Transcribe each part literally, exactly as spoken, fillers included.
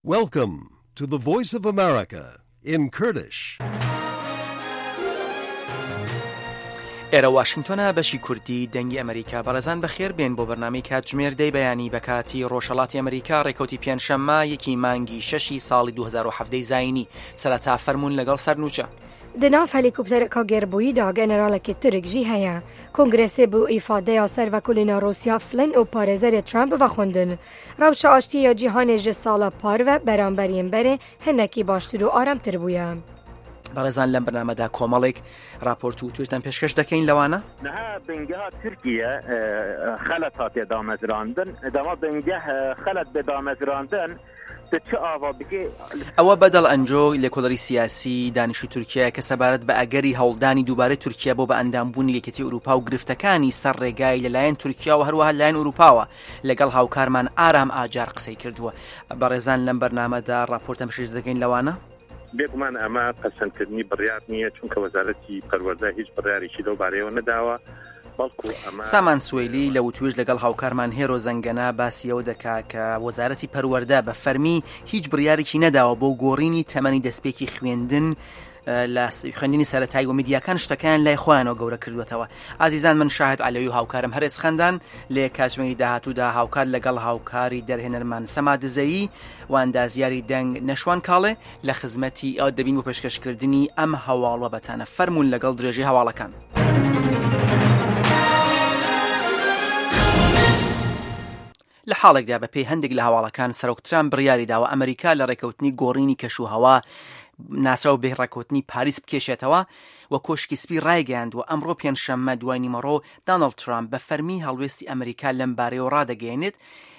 Welcome to the Voice of America in Kurdish. ئێرە واشنگتۆنە بەشی کوردی دەنگی ئەمریکا بەڕێزان بەخێر بێن بۆ بەرنامەی کاتژمێر دەی بەیانی بە کاتی ڕۆژهەڵاتی ئەمریکا ڕێکەوتی پێنجشەممە یەکی مانگی شەشی ساڵی دوو هەزار و حەڤدەی زاینی سەرەتا فەرموون لەگەڵ سەرنووچە. دناف هلیکوپترێکا گێربوویدا گەنەرالێکی تورک جی هەیە. کۆنگرێسێ بۆ ئیفادەیا سەرڤەکولێنە رووسیا فلن و پارێزەرێ ترامپ بەخوندن. ڕاوچە ئاشتیە جیهانێ ژە ساڵە پارڤە بەرامبەریان بەرێ هەندێکی باشتر و ئارامتر بووە. بەڕێزان لەم بەرنامەدا کۆمەڵێک راپۆرت و توێژدان پێشکەش دەکەین لەوانە؟ نەها بنگەها تورکیە خەلەت هاتێ دامەزراندن دەما بنگە خەلەت بەدامەزراندن ئەوە بەدڵ ئەنجۆ لێکۆڵەری سیاسی دانیشتووی تورکیا کە سەبارەت بە ئەگەری هەوڵدانی دووبارەی تورکیا بۆ بە ئەندامبوونی یەکێتی ئوروپا و گرفتەکانی سەر ڕێگای لەلایەن تورکیا و هەروەها لەلایەن ئوروپاوە لەگەڵ هاوکارمان ئارام ئاجار قسەی کردووە. بەڕێزان لەم بەرنامەدا راپۆرتەم پێشکەش دەکەین لەوانە؟ بێگومان ئەمە پەسەندکردنی بڕیار نییە چونکە وەزارەتی پەروەردە هیچ بڕیارێکی لەو بارەیەوە نەداوە. سامان سوێلی لە وتوێژ لەگەڵ هاوکارمان هێرۆ زەنگەنا باسیەوە دەکا کە وەزارەتی پەروەردە بە فەرمی هیچ بڕیارێکی نەداوە بۆ گۆڕینی تەمەنی دەستپێکی خوێندن لە خوێندنی سەرەتایی و میدیاکان شتەکان لای خۆیانەوە گەورە کردوێتەوە. ئازیزان من شاهد عەلەوی و هاوکارم هەرێز خەندان لێ کاتژمێری داهاتوودا هاوکار لەگەڵ هاوکاری دەرهێنەرمان سەما دزەیی و ئەندازیاری دەنگ نەشوان کاڵێ لە خزمەتی ئەو دەبین بۆ پێشکەشکردنی ئەم هەواڵە بەتانە فەرموون لەگەڵ درێژەی هەواڵەکان. لە حاڵێکدا بە پێی هەندێک لە هەواڵەکان سەرۆکتران بڕیاری داوە ئەمریکا لە ڕێکەوتنی گۆڕینی کەشوهەوا ناسرا و بێ ڕێکەوتنی پاریس بکێشێتەوە و کۆشکی سپی ڕایگەیاند و ئەمڕۆ پێنجشەممە دوای نیمەڕۆ دانەڵد ترامپ بە فەرمی هەڵوێستی ئەمریکا لەم بارەیەوە ڕادەگەیەنێت.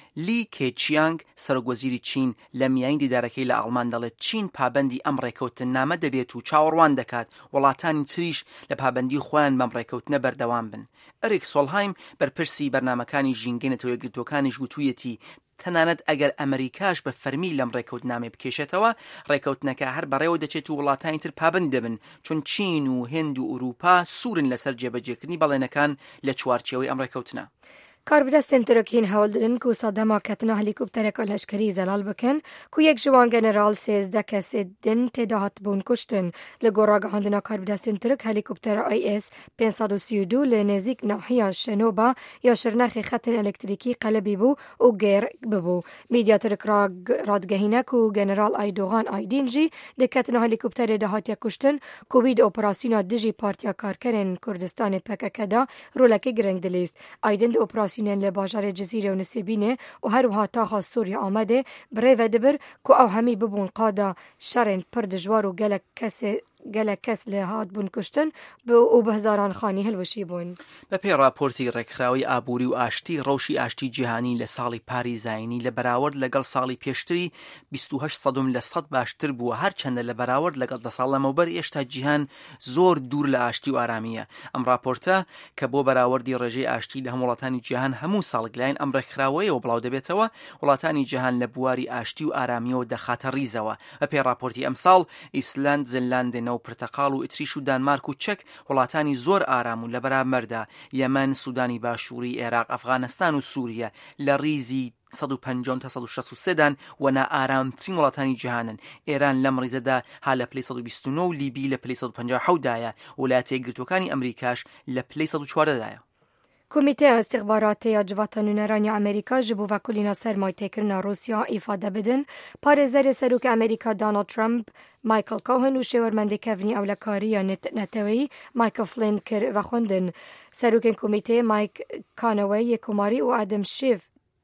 لی کێچیانگ سەرۆکوەزیری چین لە میانی دیدارەکەی لە ئەڵمان دەڵێت چین پابەندی ئەم ڕێکەوتن نامە دەبێت و چاوەڕوان دەکات وڵاتانی تریش لە پابەندی خۆیان بەم ڕێکەوتنە بەردەوام بن. ئەریک سۆڵهایم بەرپرسی بەرنامەکانی ژینگەی یەکگرتوەکانیش گوتوویەتی تەنانەت ئەگەر ئەمریکاش بە فەرمی لەم ڕێکەوتنامێ بکێشێتەوە ڕێکەوتنەکە هەر بەڕێوە دەچێت و وڵاتانی تر پابەند دەبن چون چین و هێند و ئوروپا سوورن لەسەر جێبەجێکردنی بەڵێنەکان لە چوارچێوەی ئەم ڕێکەوتنە. کاربدەستên Tirkiyên hewl didin ku sedema ketina helîkoptereka leşkerî zelal bikin ku yek ji wan general sêzdeh kesê din têda hatibûn kuştin. Li gor ragihandina karbidestên Tirk helîkoptera I S pênc sed û sî û du li nêzik nahiya Şenoba ya şirnexê xetên elektrîkî qelebî bû û gêr bibû. Mîdya Tirk radgehîne ku General Aydogan Aydîn jî di ketina helîkopterê de hatiye kuştin ku wî di operasyona dijî Partiya Karkerên Kurdistanê P K K da rolekê giring dilîst. Aydin di operasyona li bajarê Cizîrê û Nisêbînê û herwiha taxa Sûriya Amedê birêve vedibir ku ew hemî bibûn qada şerên pir dijwar û gelek kesê gelek kes li hat bûn kuştin û bi hizaran xanî hilweşî bûn. بە پێی راپۆرتی ڕێکخراوی ئابووری و ئاشتی ڕەوشی ئاشتی جیهانی لە ساڵی پاری زاینی لە بەراورد لەگەڵ ساڵی پێشتری بیست و هەشت سەدم لە سەد باشتر بووە هەرچەندە لە بەراورد لەگەڵ دە ساڵ لەمەوبەر ئێشتا جیهان زۆر دوور لە ئاشتی و ئارامیە. ئەم راپۆرتە کە بۆ بەراوردی ڕێژەی ئاشتی لە هەموو وڵاتانی جیهان هەموو ساڵک لایەن ئەم ڕێکخراوەیەوە بڵاو دەبێتەوە وڵاتانی جیهان لە بواری ئاشتی و ئارامیەوە دەخاتە ڕیزەوە. بە پێی راپۆرتی ئەمساڵ ئیسلند زینلاندێنە و پرتەقاڵ و ئیتریش و دانمارک و چەک وڵاتانی زۆر ئارام و لە بەرامبەردا یەمەن سودانی باشووری عێراق ئەفغانستان و سووریا لە ڕیزی سەد و پەنجا تا سەد و شەست و سێ دان و نائارامترین وڵاتانی جیهانن. ئێران لەم ڕیزەدا ها لە پلەی سەد و بیست و نۆ و لیبی لە پلەی سەد و پەنجا و حەوت دایە و وڵاتە یەکگرتووەکانی ئەمریکاش لە پلەی سەد و چواردە دایە. Komîteya Îstixbaratê ya Civata Nûneraniya Amerîka ji bo vekolîna sermayetêkirina Rûsya îfade bidin. Parêzerê Serokê Amerîka Donald Trump, Michael Cohen û şêwermendê kevnî ewlekariya neteweyî Michael Flynn kir vexwendin. Serokên komîteyê Mike Conaway yê Komarî û Adam Schiff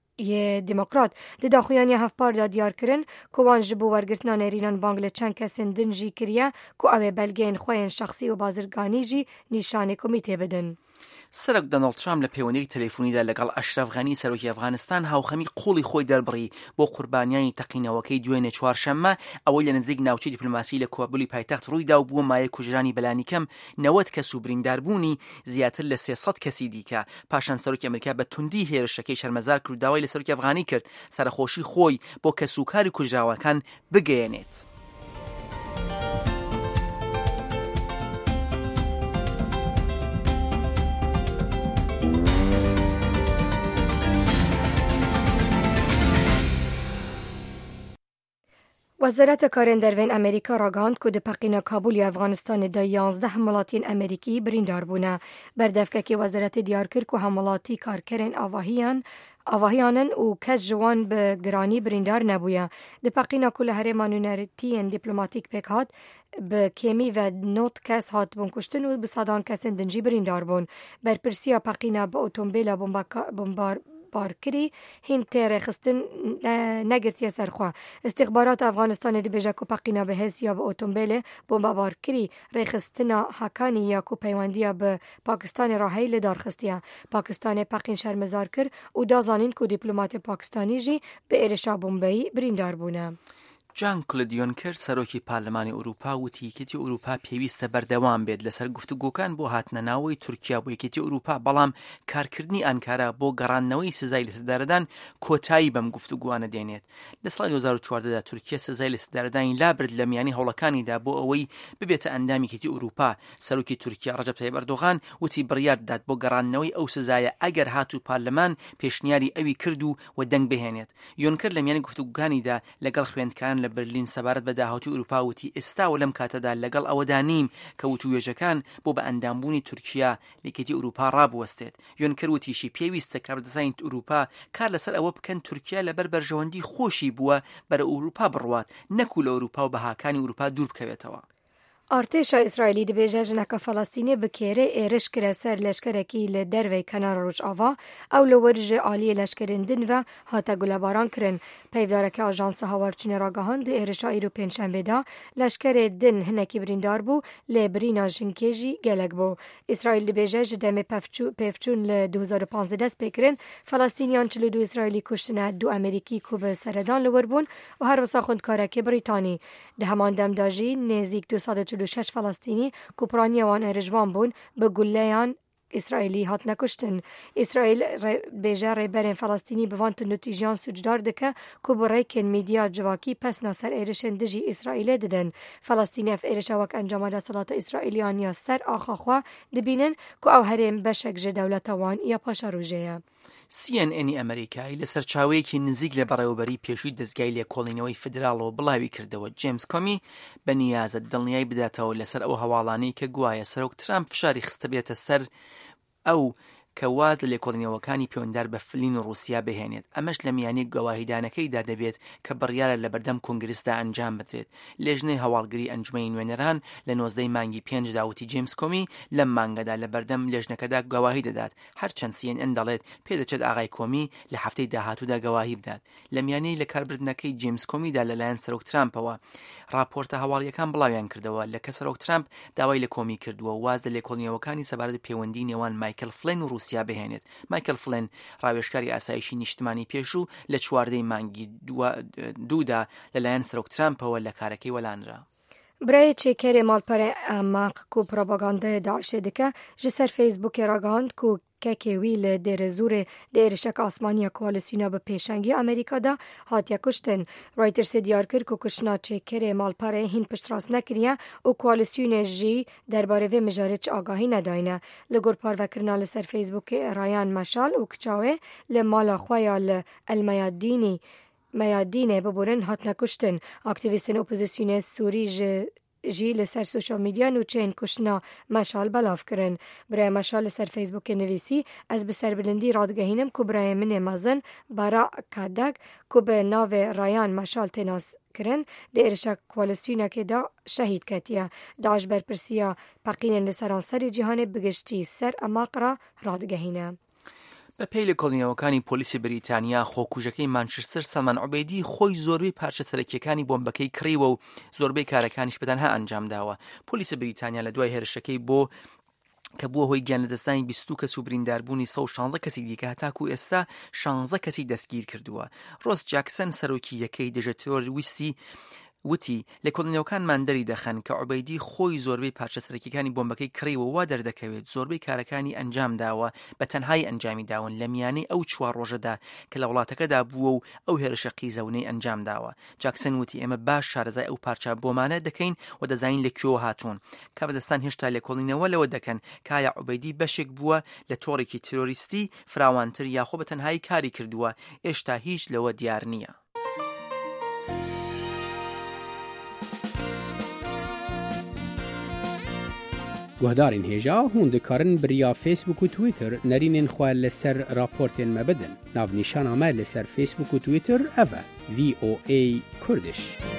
yê Demokrat di daxuyaniya hevpar da diyar kirin ku wan ji bo wergirtina nêrînan bang li çend kesên din jî kiriye ku ew ê belgeyên xwe yên şexsî û bazirganî jî nîşanê komîtê bidin. سەرۆک دۆناڵد ترامپ لە پەیوەندیی تەلەفۆنیدا لەگەڵ ئەشرەف غەنی سەرۆکی ئەفغانستان هاوخەمی قوڵی خۆی دەربڕی بۆ قوربانیانی تەقینەوەکەی دوێنێ چوارشەممە ئەوەی لە نزیک ناوچەی دیپلۆماسی لە کۆبولی پایتەخت ڕوویدا و بووە مایە کوژرانی بەلانی کەم نەوەت کەس و برینداربوونی زیاتر لە سێسەد کەسی دیکە. پاشان سەرۆکی ئەمریکا بە توندی هێرشەکەی شەرمەزار کرد و داوای لە سەرۆکی ئەفغانی کرد سەرخۆشی خۆی بۆ کەسوکاری کوژراوەکان بگەیەنێت. وزارت کارên dervên Amerîka ragihand ku di peqîna Kabûlê Efganistanê de yanzdeh hemilatiyên Amerîkî birîndar bûne. Berdevkekê wezaretê diyar kir ku hemilatî karkerên avahiyan avahiyanin û kes ji wan bi giranî birîndar nebûye. Di peqîna ku li herêma nûnertiyên dîplomatîk pêk hat, bi kêmî ve not kes hatibûn kuştin û bi sedan kesên din jî birîndar bûn. Berpirsiya peqîna bi otomobîla bombar بارکری هین تیره خستن نگرتیه سرخوا. استخبارات افغانستان دبیجه کو پقینا به حس یا به اتومبیل بمب بارکری ریخستنا حکانی یا کو پیوندیا به پاکستان راهی لدار خستیه. پاکستان پقین شرمزار کر و دازانین کو دیپلمات پاکستانی جی به ایرشا بمبئی بریندار بونه. جان کلود یونکر سەرۆکی پارلەمانی ئەوروپا وتی یەکێتی ئەوروپا پێویستە بەردەوام بێت لەسەر گفتوگۆکان بۆ هاتنەناوەی تورکیا بۆ یەکێتی ئەوروپا، بەڵام کارکردنی ئەنکارا بۆ گەڕاندنەوەی سزای لە سزدارەدان کۆتایی بەم گفتوگوانە دێنێت. لە ساڵی دوو هەزار و چواردەدا تورکیا سزای لە سزدارەدانی لابرد لە میانی هەوڵەکانیدا بۆ ئەوەی ببێتە ئەندامی یەکێتی ئەوروپا. سەرۆکی تورکیا ڕەجەب تایب ئەردۆغان وتی بڕیار دات بۆ گەڕاندنەوەی ئەو سزایە ئەگەر هاتوو پارلەمان پێشنیاری ئەوی کرد و و دەنگ بهێنێت. یونکر لە میانی گفتوگوکانیدا لەگەڵ خوێندکاران لە برلین سەبارەت بە داهاتی ئەوروپا وتی ئێستاوە لەم کاتەدا لەگەڵ ئەوەدا نیم کە وتووێژەکان بۆ بە ئەندامبوونی تورکیا لە یەکێتی ئەوروپا ڕابوەستێت. یونکر وتیشی پێویستە کاربدەسانی ئەوروپا کار لەسەر ئەوە بکەن تورکیا لەبەر بەرژەوەندی خۆشی بووە بەرە ئەوروپا بڕوات، نەکو لە ئەوروپا و بەهاکانی ئەوروپا دوور بکەوێتەوە. ارتشا اسرائیلی دبیجه جنکا فلسطینی بکیره ایرش کره سر لشکرکی لدروی کنار روش آوا او لورج عالی لشکرندن و هاتا گلباران کرن. پیودارک آژانس هاورچین راگهاند ایرشا ایرو پنجشنبه دا لشکر دن هنکی بریندار بو لبرینا جنکیجی گلگ بو. اسرائیل دبیجه جدم پفچون ل دو هزار و پانزده سپیکرن فلسطینیان چلو دو اسرائیلی کشتن دو امریکی کوب سردان لوربون و هر وسا خوندکارک بریتانی. ده همان دم داجی نزیک دو سال چلو شش فلسطینی کوپرانی وان ارجوان بون به گلیان اسرائیلی هات نکشتن. اسرائیل بیجه ریبرین فلسطینی بوانت نتیجان سجدار دکه که برایکن میدیا جواکی پس ناصر ایرشن دجی اسرائیل ددن. فلسطینی اف ایرشا وک انجام ده صلات اسرائیلیان یا سر آخا خوا دبینن که او هرین بشک جه دولت وان یا پاشا روژه. سی ئەن ئەنی ئەمریکایی لە سەرچاوەیەکی نزیک لە بەڕێوەبەری پێشووی دەستگای لێکۆڵینەوەی فدراڵەوە بڵاوی کردەوە. جیمز کۆمی بە نیازە دڵنیای بداتەوە لەسەر ئەو هەواڵانەی کە گوایە سەرۆک ترامپ فشاری خستە بێتە سەر ئەو کە واز لە لێکۆڵینەوەکانی پەیوەنددار بە فلین و رووسیا بهێنێت. ئەمەش لە میانی گەواهیدانەکەیدا دەبێت کە بڕیارە لە بەردەم کۆنگرسدا ئەنجام بدرێت. لێژنەی هەواڵگری ئەنجومەی نوێنەران لە نۆزدەی مانگی پێنج داوتی جیمز کۆمی لەم مانگەدا لە بەردەم لێژنەکەدا گەواهی دەدات. هەرچەند سی ئەن ئەن دەڵێت پێدەچێت ئاغای کۆمی لە هەفتەی داهاتوودا گەواهی بدات. لە میانەی لە کاربردنەکەی جیمز کۆمیدا لەلایەن سەرۆک ترامپەوە راپۆرتە هەواڵیەکان بڵاویان کردەوە لە کە سەرۆک ترامپ داوای لە کۆمی کردووە واز لە لێکۆڵینەوەکانی سەبارەت پەیوەندی نێوان مایکل فلین و رووسیا بهێنێت. مایکل فلین ڕاوێژکاری ئاسایشی نیشتمانی پێشوو لە چواردەی مانگی دوودا لەلایەن سەرۆک ترامپەوە لە کارەکەی وەلانرا. برای چکر مالپره اماق کو پروپاگاندا داعش دکه جسر فیسبوک راگاند کو که ویل در زور در شک آسمانی کوالسیونا به پیشنگی امریکا دا هاتیا کشتن. رایترز دیار کرد که کشنا چکر مالپره هین پشت راست نکریه و کوالسیون جی درباره و مجارچ آگاهی نداینه. لگور پاروکرنا لسر فیسبوک رایان مشال و کچاوه لمالا خویال المیادینی میادینه ببورن هات نکشتن. اکتیویستان اپوزیسیون سوری ج جی لسر سوشال میدیا نوچین کشنا مشال بلاف کرن. برای مشال سر فیسبوک نویسی از بسر بلندی رادگهینم که برای من مازن برا کدک که به ناو رایان مشال تناس کرن دیرشک کوالسیونا که دا شهید کتیه. داعش برپرسیا پقین لسرانسر جهان بگشتی سر اماقرا رادگهینم. بە پێی لە کۆڵینەوەکانی پۆلیسی بریتانیا خۆکوژەکەی مانچستر سەلمان عوبەیدی خۆی زۆربەی پارچە سەرەکیەکانی بۆمبەکەی کڕیوە و زۆربەی کارەکانیش بەتەنها ئەنجام داوە. پۆلیسی بریتانیا لە دوای هێرشەکەی بۆ کە بووە هۆی گیان لەدەستانی بیست و کەس و برینداربوونی سەد و شانزە کەسی دیکە هەتاکو ئێستا شانزە کەسی دەستگیر کردووە. ڕۆس جاکسەن سەرۆکی یەکەی دژە تۆرویستی وتی لە کۆڵینەوەکانمان دەری دەخەن کە عوبەیدی خۆی زۆربەی پارچە سەرەکیەکانی بۆمبەکەی کڕیوە وا دەردەکەوێت زۆربەی کارەکانی ئەنجام داوە بە تەنهای ئەنجامی داون لە میانەی ئەو چوار ڕۆژەدا کە لە وڵاتەکەدا بووە و ئەو هێرشە قیزەونەی ئەنجام داوە. جاکسن وتی ئێمە باش شارەزای ئەو پارچە بۆمانە دەکەین و دەزانین لە کوێوە هاتوون. کابەدەستان هێشتا لە کۆڵینەوە لەوە دەکەن کایە عوبەیدی بەشێک بووە لە تۆڕێکی تیرۆریستی فراوانتر یاخۆ بە تەنهایی کاری کردووە. ئێشتا هیچ لەوە دیار نییە. گهدارین هێژا هون دikarin biriya Facebook و Twitter nerînên xwe li ser raportên me bidin. Navnîşana me li ser Facebook û Twitter ev e V O A Kurdish.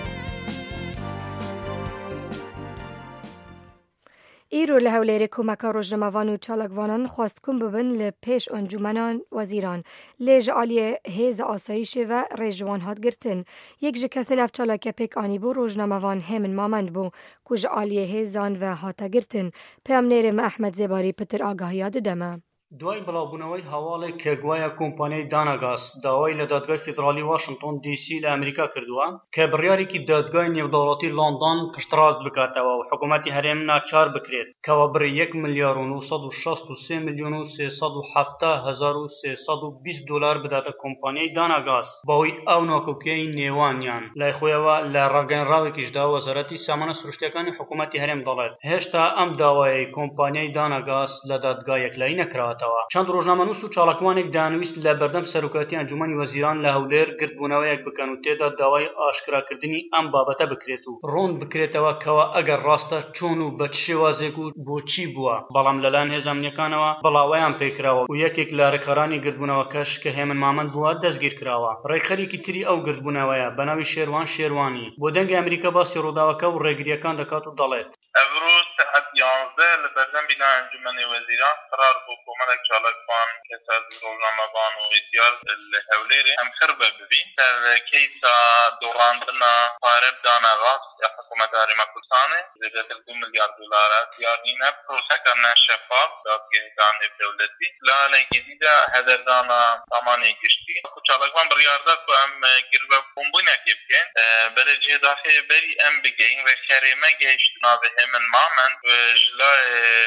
ایرو لهولیر کمک روزنامه‌وان و چالکوانان خواست کن ببن لپیش انجمنان وزیران لیج عالی هیز آسایش و رجوان هات گرتن یک جکسن اف چالک پیک آنی بو روزنامه‌وان همین مامند بو کج عالی هیزان و هاتا گرتن پیم نیرم احمد زباری پتر آگاهیات دمه دوای بڵاوبوونەوەی هەواڵێک کە گوایە کۆمپانیای داناگاس داوای لە دادگای فیدرالی واشنگتن دی سی لە ئەمریکا کردووە کە بڕیارێکی دادگای نێودەوڵەتی لۆندۆن پشتڕاست بکاتەوە و حکوومەتی هەرێم ناچار بکرێت کەوا بڕی یەک ملیار و نۆ سەد و شەست و سێ میلیۆن و سێ سەد و حەڤتا هەزار و سێ سەد و بیست دۆلار بداتە کۆمپانیای داناگاس بەهۆی ئەو ناکۆکیەی نێوانیان لای خۆیەوە لە ڕاگەیەنراوێکیشدا وەزارەتی سامانە سروشتیەکانی حکوومەتی هەرێم دەڵێت هێشتا ئەم داوای کۆمپانیای داناگاس لە دادگا یەکلایی نەکراوە. چند روزنامه‌نووس و چالاکوانێک دانویست لە بەردەم سەرۆکاتی ئەنجومەنی وەزیران لە هەولێر گردبوونەوەیەک بکەن و تێدا داوای ئاشکراکردنی ئەم بابەتە بکرێت و ڕوون بکرێتەوە کەوا ئەگەر ڕاستە چۆن و بە چ شێوازێک و بۆچی بووە بەڵام لەلایەن هێز ئەمنیەکانەوە بڵاوەیان پێکراوە و یەکێک لە ڕێکخەرانی گردبوونەوەکەش کە هێمن مامەند بووە دەستگیر کراوە. ڕێکخەرێکی تری ئەو گردبوونەوەیە بە ناوی شێروان شێروانی بۆ دەنگی ئەمریکا باسی ڕووداوەکە و ڕێگریەکان دەکات و دەڵێت امروز ساعت یازده لبردن بنا انجمن وزیران قرار بو کومک چالکوان کساز روزنامه‌وان و اتیار الهوليري هم خربه ببین در کیسا دوراندنا قارب داناغاس یا حکومت هرما کردستانه زیادت دو میلیارد دلار یعنی نه پروسه کردن شفاف دادگاهان دولتی لانه جدیده هدر دانا سامانه گشتی چالکوان بریارده که هم گربه بمبونه کبکن بلجه داخل بری ام بگین و خریمه گشتنا به همین مامن و جلای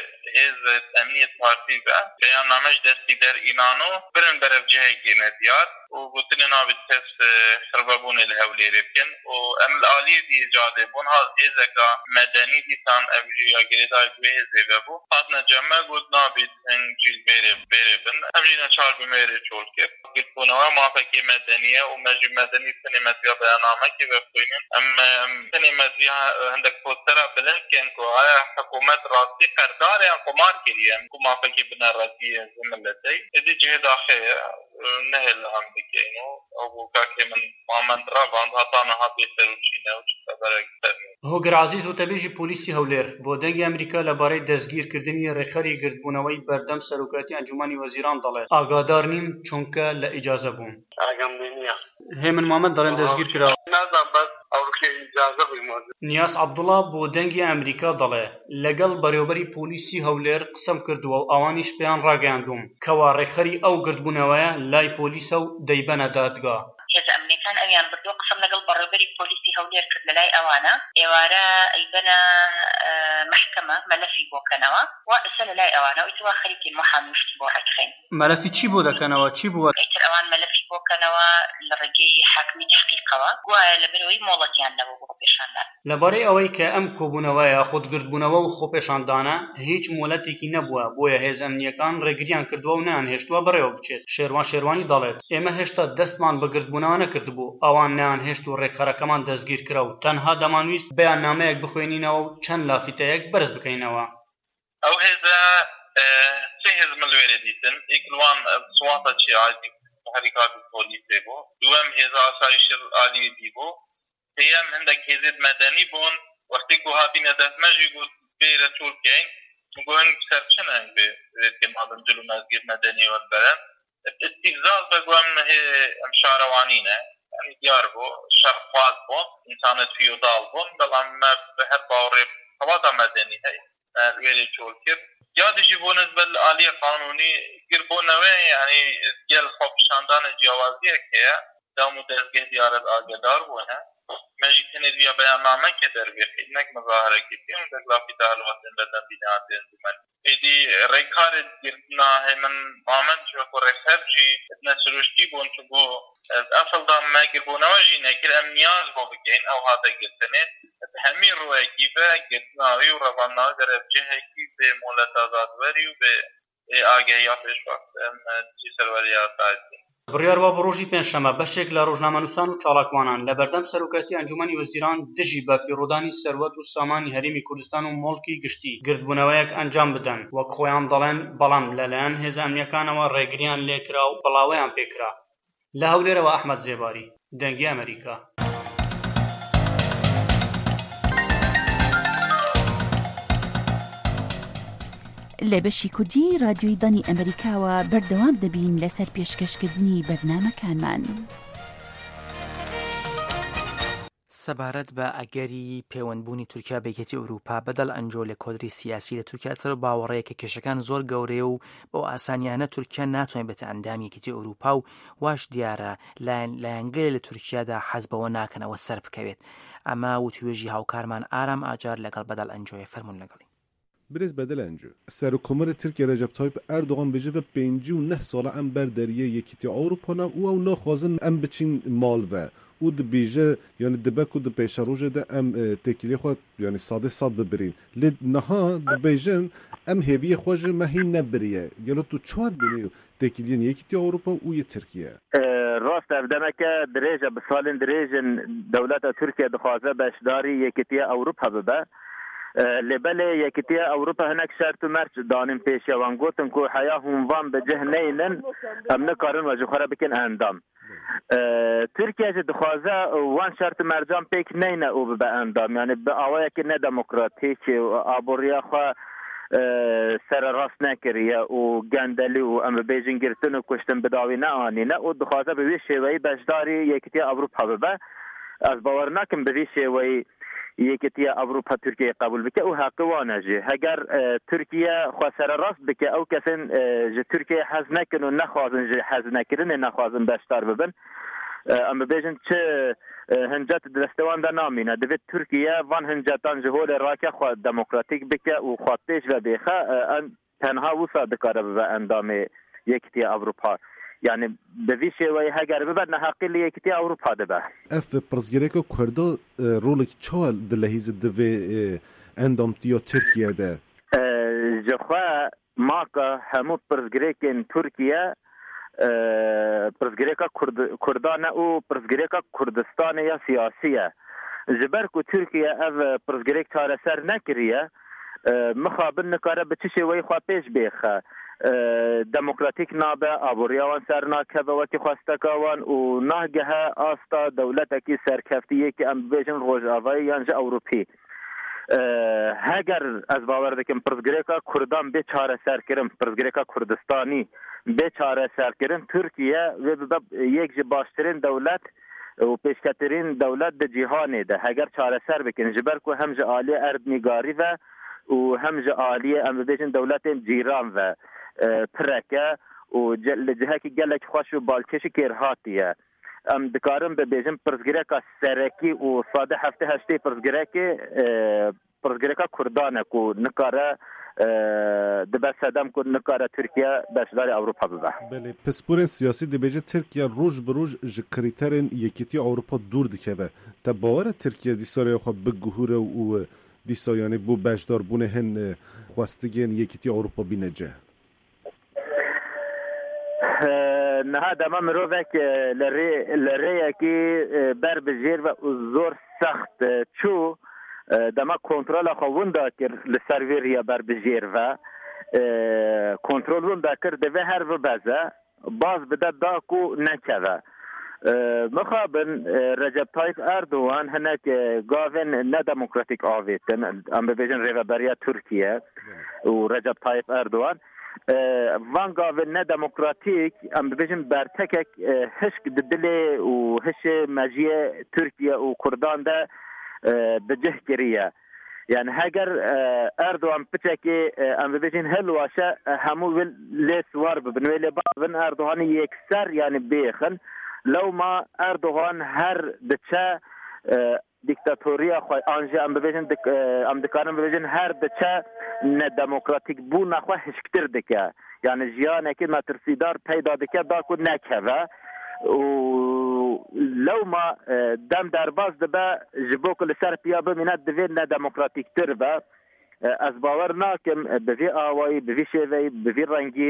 حزب امنیت پارتی و بیان نامش دستی در ایرانو برن برف جهه گینه دیار و گوتن نابی تست خربابون الهوليري بکن و امل آلیه دی اجاده بون ها حزب مدنی دیتان اوجیا گریدای دوی حزب بو خاطنا جمعه گوت نابی تنجیل بره بره بن اوجینا چار بمیره چول کرد گرفونوه موافقی مدنیه و مجی مدنی سنیمتیا بیانامه که بفتوینن اما سنیمتیا هندک پوستره بلند کن که آیا حکومت راستی قردار یا قمار کریه که موافقی بنا راستی زملتی ادی جه داخل نهل هم بکنو او بوکا که من مامن را باند هاتانه ها بیتروچینه و چطا برای هۆگر عزیز و تەبێژی پۆلیسی هەولێر بۆ دەنگی ئەمریکا لەبارەی دەستگیرکردنی ڕێکخەری گردبوونەوەی بەردەم سەرۆکاتی ئەنجومەنی وەزیران دەڵێت ئاگادار نیم چونکە لە ئیجازە بوون. هێمن مامەد دەڵێن دەستگیر کراوە. نیاس عەبدوڵڵا بۆ دەنگی ئەمریکا دەڵێ لەگەڵ بەڕێوەبەری پۆلیسی هەولێر قسەم کردووە و ئەوانیش پێیان ڕاگەیاندووم کەوا ڕێکخەری ئەو گردبوونەوەیە لای پۆلیسە و دەیبەنە دادگا. هێز ئەمنیەکان ئەویان بردووە قسەم لەگەڵ بەڕێوەبەری پۆلیسی هەولێر کرد لەلای ئەوانە ئێوارە ئەیبەنە محکەمە مەلەفی بۆکەنەوە و ئەسە لەلای ئەوانە ئیتوا خەریکی محامشتی بۆ ڕێکخین. مەلەفی چی بۆ دەکەنەوە چی بووە؟ ئیتر ئەوان مەلەفی بۆکەنەوە لە ڕێگەی حاکمی تحقیقەوە گوایە لەبەرەوەی مۆڵەتیان نەبوو بۆ پێشاندان. لەبارەی ئەوەی کە ئەم کۆبوونەوەیە خۆدگردبوونەوە و خۆپێشاندانە هیچ مۆلەتێکی نەبووە بۆیە هێز ئەمنیەکان ڕێگریان کردووە و نەیان هێشتووە بەڕێوە بچێت. شێروان شێروانی دەڵێت ئێمە هێشتا دەستمان بە گردبوونەوە نەکردبوو ئەوان نەیان هێشت و ڕێکخەرەکەمان دەستگیر کرا و تەنها دەمانویست بەیاننامەیەک بخوێنینەوە و چەند لافیتەیەک بەرز بکەینەوە. ئەو هێزە سێ هێز ملوێرە دیتن ئێکلوان سواتە چی عادی حرکات پۆلیسێ بۆ دووەم هێزە ئاسایشی عالیەتی بۆ سێیەم هەندێک هێزێت مەدەنی بوون وەختی کو هاتینە دەستمەژی گوت بێرە چۆڵ بکەین گوهنگ سەرچنە بێ که مادم جلو مەزگیر مەدەنی وەربەرن استیفزاز بگوام ئەم شارەوانینە يعني ديار بو شرق خواز بو انسانت فيودال بو بلان ما بهر باوري قواتا مدني هاي ويلي چول كر ياد جيبو نسبة لآلية قانوني قربو نوي يعني ديال خوب شاندان جوازية كيا دامو دزگه ديارت آگدار بو ها مجي تنه بيا بيانامه که در بيخي انك مظاهره كتين دقلافي تعلواتين بدن بناعتين زمان ایدی ریکار گرتنا همین مامن جو کو ریکار جی اتنا سروشتی بون تو بو اصل دام ما گربونه وجی نکر ام نیاز بو بگین او هاتا گرتنه همین روی کی به گرتنا وی و رفانا در جهه کی به مولت آزاد وری و به آگهیاتش وقت ام چی سروری آتازی بڕیار وا بە ڕۆژی پێنجشەمە بەشێک لە ڕۆژنامەنووسان و چالاکوانان لە بەردەم سەرۆکایەتی ئەنجومەنی وەزیران دژی بە فیڕۆدانی سەروەت و سامانی هەرێمی کوردستان و مۆڵکی گشتی گردبوونەوەیەک ئەنجام بدەن وەک خۆیان دەڵێن، بەڵام لەلایەن هێزە ئەمنیەکانەوە ڕێگریان لێکرا و بڵاوەیان پێکرا. لە هەولێرەوە ئەحمەد زێباری، دەنگی ئەمریکا. لە بەشی کوردی رادیۆی دانی ئەمریکاوە بەردەوام دەبین لەسەر پێشکەشکردنی بەرنامەکانمان. سەبارەت بە ئەگەری پەیوەندبوونی تورکیا بە یەکێتی ئەوروپا بەدەڵ ئەنجۆ لە کۆدری سیاسی لە تورکیا سەر باوەڕەیە کە کێشەکان زۆر گەورەیە و بەو ئاسانیانە تورکیا ناتوانێت بێتە ئەندامی یەکێتی ئەوروپا و واش دیارە لایەنگەی لە تورکیادا حەز بەوە ناکەنەوە سەر بکەوێت. ئەمە وتوێژی هاوکارمان ئارام ئاجار لەگەڵ بەدەڵ ئەنجۆیە فەرمون لەگەڵی. برز بدل انجو سرکومر ترکیه رجب طایب اردوغان بجه و پنجی و نه ساله ام بردریه یکیتی آوروپا نه او او نخوازن ام بچین مال و او د بیجه یعنی دبک و د پیش روزه ده ام تکیلی خود یعنی ساده ساد ببرین لید نها د بیجن ام هیوی خوژ مهی نبریه گلو تو چواد بینیو تکیلین یکیتی آوروپا او یه ترکیه راست اردمک دریجه بسالین دریجن دولت ترکیه دخوازه بشداری یکیتی آوروپا ببه لبل یکیتی اوروپا هناك شرط مرج دانم پیش وان گوتن کو حیا هونوان به جهنینن ام نکارن و جخره بکن اندام ترکیه جد خوازه وان شرط مرجان پیک نینه او به اندام یعنی به آوائه که نه دموکراتیک آبوریا خواه سر راست نکریه و گندلی و ام بیجین گرتن و کشتن بداوی نه آنی نه او دخوازه به وی شوی بجداری یکیتی اوروپا ببه از باور نکم به وی شوی یکیتی اوروپا ترکیه قبول بکه او حق وانجه اگر ترکیه خسر راست بکه او کسین ج ترکیه حز نکن و نخوازن ج حز نکرن نخوازن بشتر ببن اما بیجن چه هنجات دستوان ده نامینه دوید ترکیه وان هنجاتان جهول راکه خواه دموکراتیک بکه و خواه پیش و بیخه تنها وصا دکاره به اندام یکیتی اوروپا yani به شێوەیە هەگەر ببەر نەحەقی لە یەکیتی ئەوروپا دەبە. ئەف پرسگرێکە کوردە ڕۆڵێکی چاوە لە هیزب دەوێ ئەندامتیۆ تورکیەدە جەخوا ماکە هەموو پرسگرێکên تورکیە پرسگرێکە کوردانە و پرسگرێکە کوردستانە یا سیاسیە ji ber ku Tirkiye ev pirsgirêk çareser nekiriye mixabin nikare bi çi şêweyî xwe pêş bêxe demokratik nabe aboriyawan ser nakeve wekî xwesteka wan û nahgehe asta dewletekî serkeftiyekî em bibêjin rojavayî yan ji Ewropî heger ez bawer dikim pirsgirêka Kurdan bê çareserkirin pirsgirêka Kurdistanî bê çareserkirin Tirkiye vê bibe yek ji baştirîn dewlet û pêşketirîn dewlet di cîhanê de heger çareser bikin ji ber ku hem ji aliyê erdnîgarî ve û hem ji aliyê em bibêjin dewletên cîran ve pireke û li cihekî gelek xweş û balkêşî kêrhatiye em dikarin bibêjin pirsgirêka serekî û sade heftê heştê pirsgirekê pirsgirêka Kurdan e ku nikare dibe sedem ku nikare Tirkiye beşdarê Ewropa bibe. Belê pisporên siyasî dibêje Tirkiye roj bi roj ji krîterên yekîtiya Ewropa dûr dikeve. Te bawer e Tirkiye dîsarê xwe biguhure û dîsa yanî bû beşdarbûnê hin xwestigên yekîtiya Ewropa bîne cih. Niha dema mirovek li rêyekî berbijêr ve zor sext çû dema kontrola xwe winda kir li ser vê rêya berbijêr ve kontrol winda kir divê her bibeze baz bide da ku nekeve. Mixabin Recep Tayyip Erdoğan hinek gavên nedemokratik avêtin em bibêjin rêveberiya Tirkiye û Recep Tayyip Erdoğan van gavên nedemokratik em bibêjin bertekek hişk di dilê û hişê mejiyê Tirkiye û Kurdan de bi cih kiriye. Yani heger Erdoğan piçekê em bibêjin hilwaşe hemû wê lê swar bibin wê lê bavin Erdoğanî yekser yani bêxin lewma Erdoğan her diçe diktatoriya xwe anje em bibêjin em dikarin bibêjin her diçe nedemokratik bûna xwe hişktir dike yani jiyanekî metirsîdar peyda dike da ku nekeve û lewma dem derbas dibe ji bo ku li ser piya bimîne divê nedemokratiktir be ez bawer nakim bi vê awayî bi vê şêveyî bi vê rengî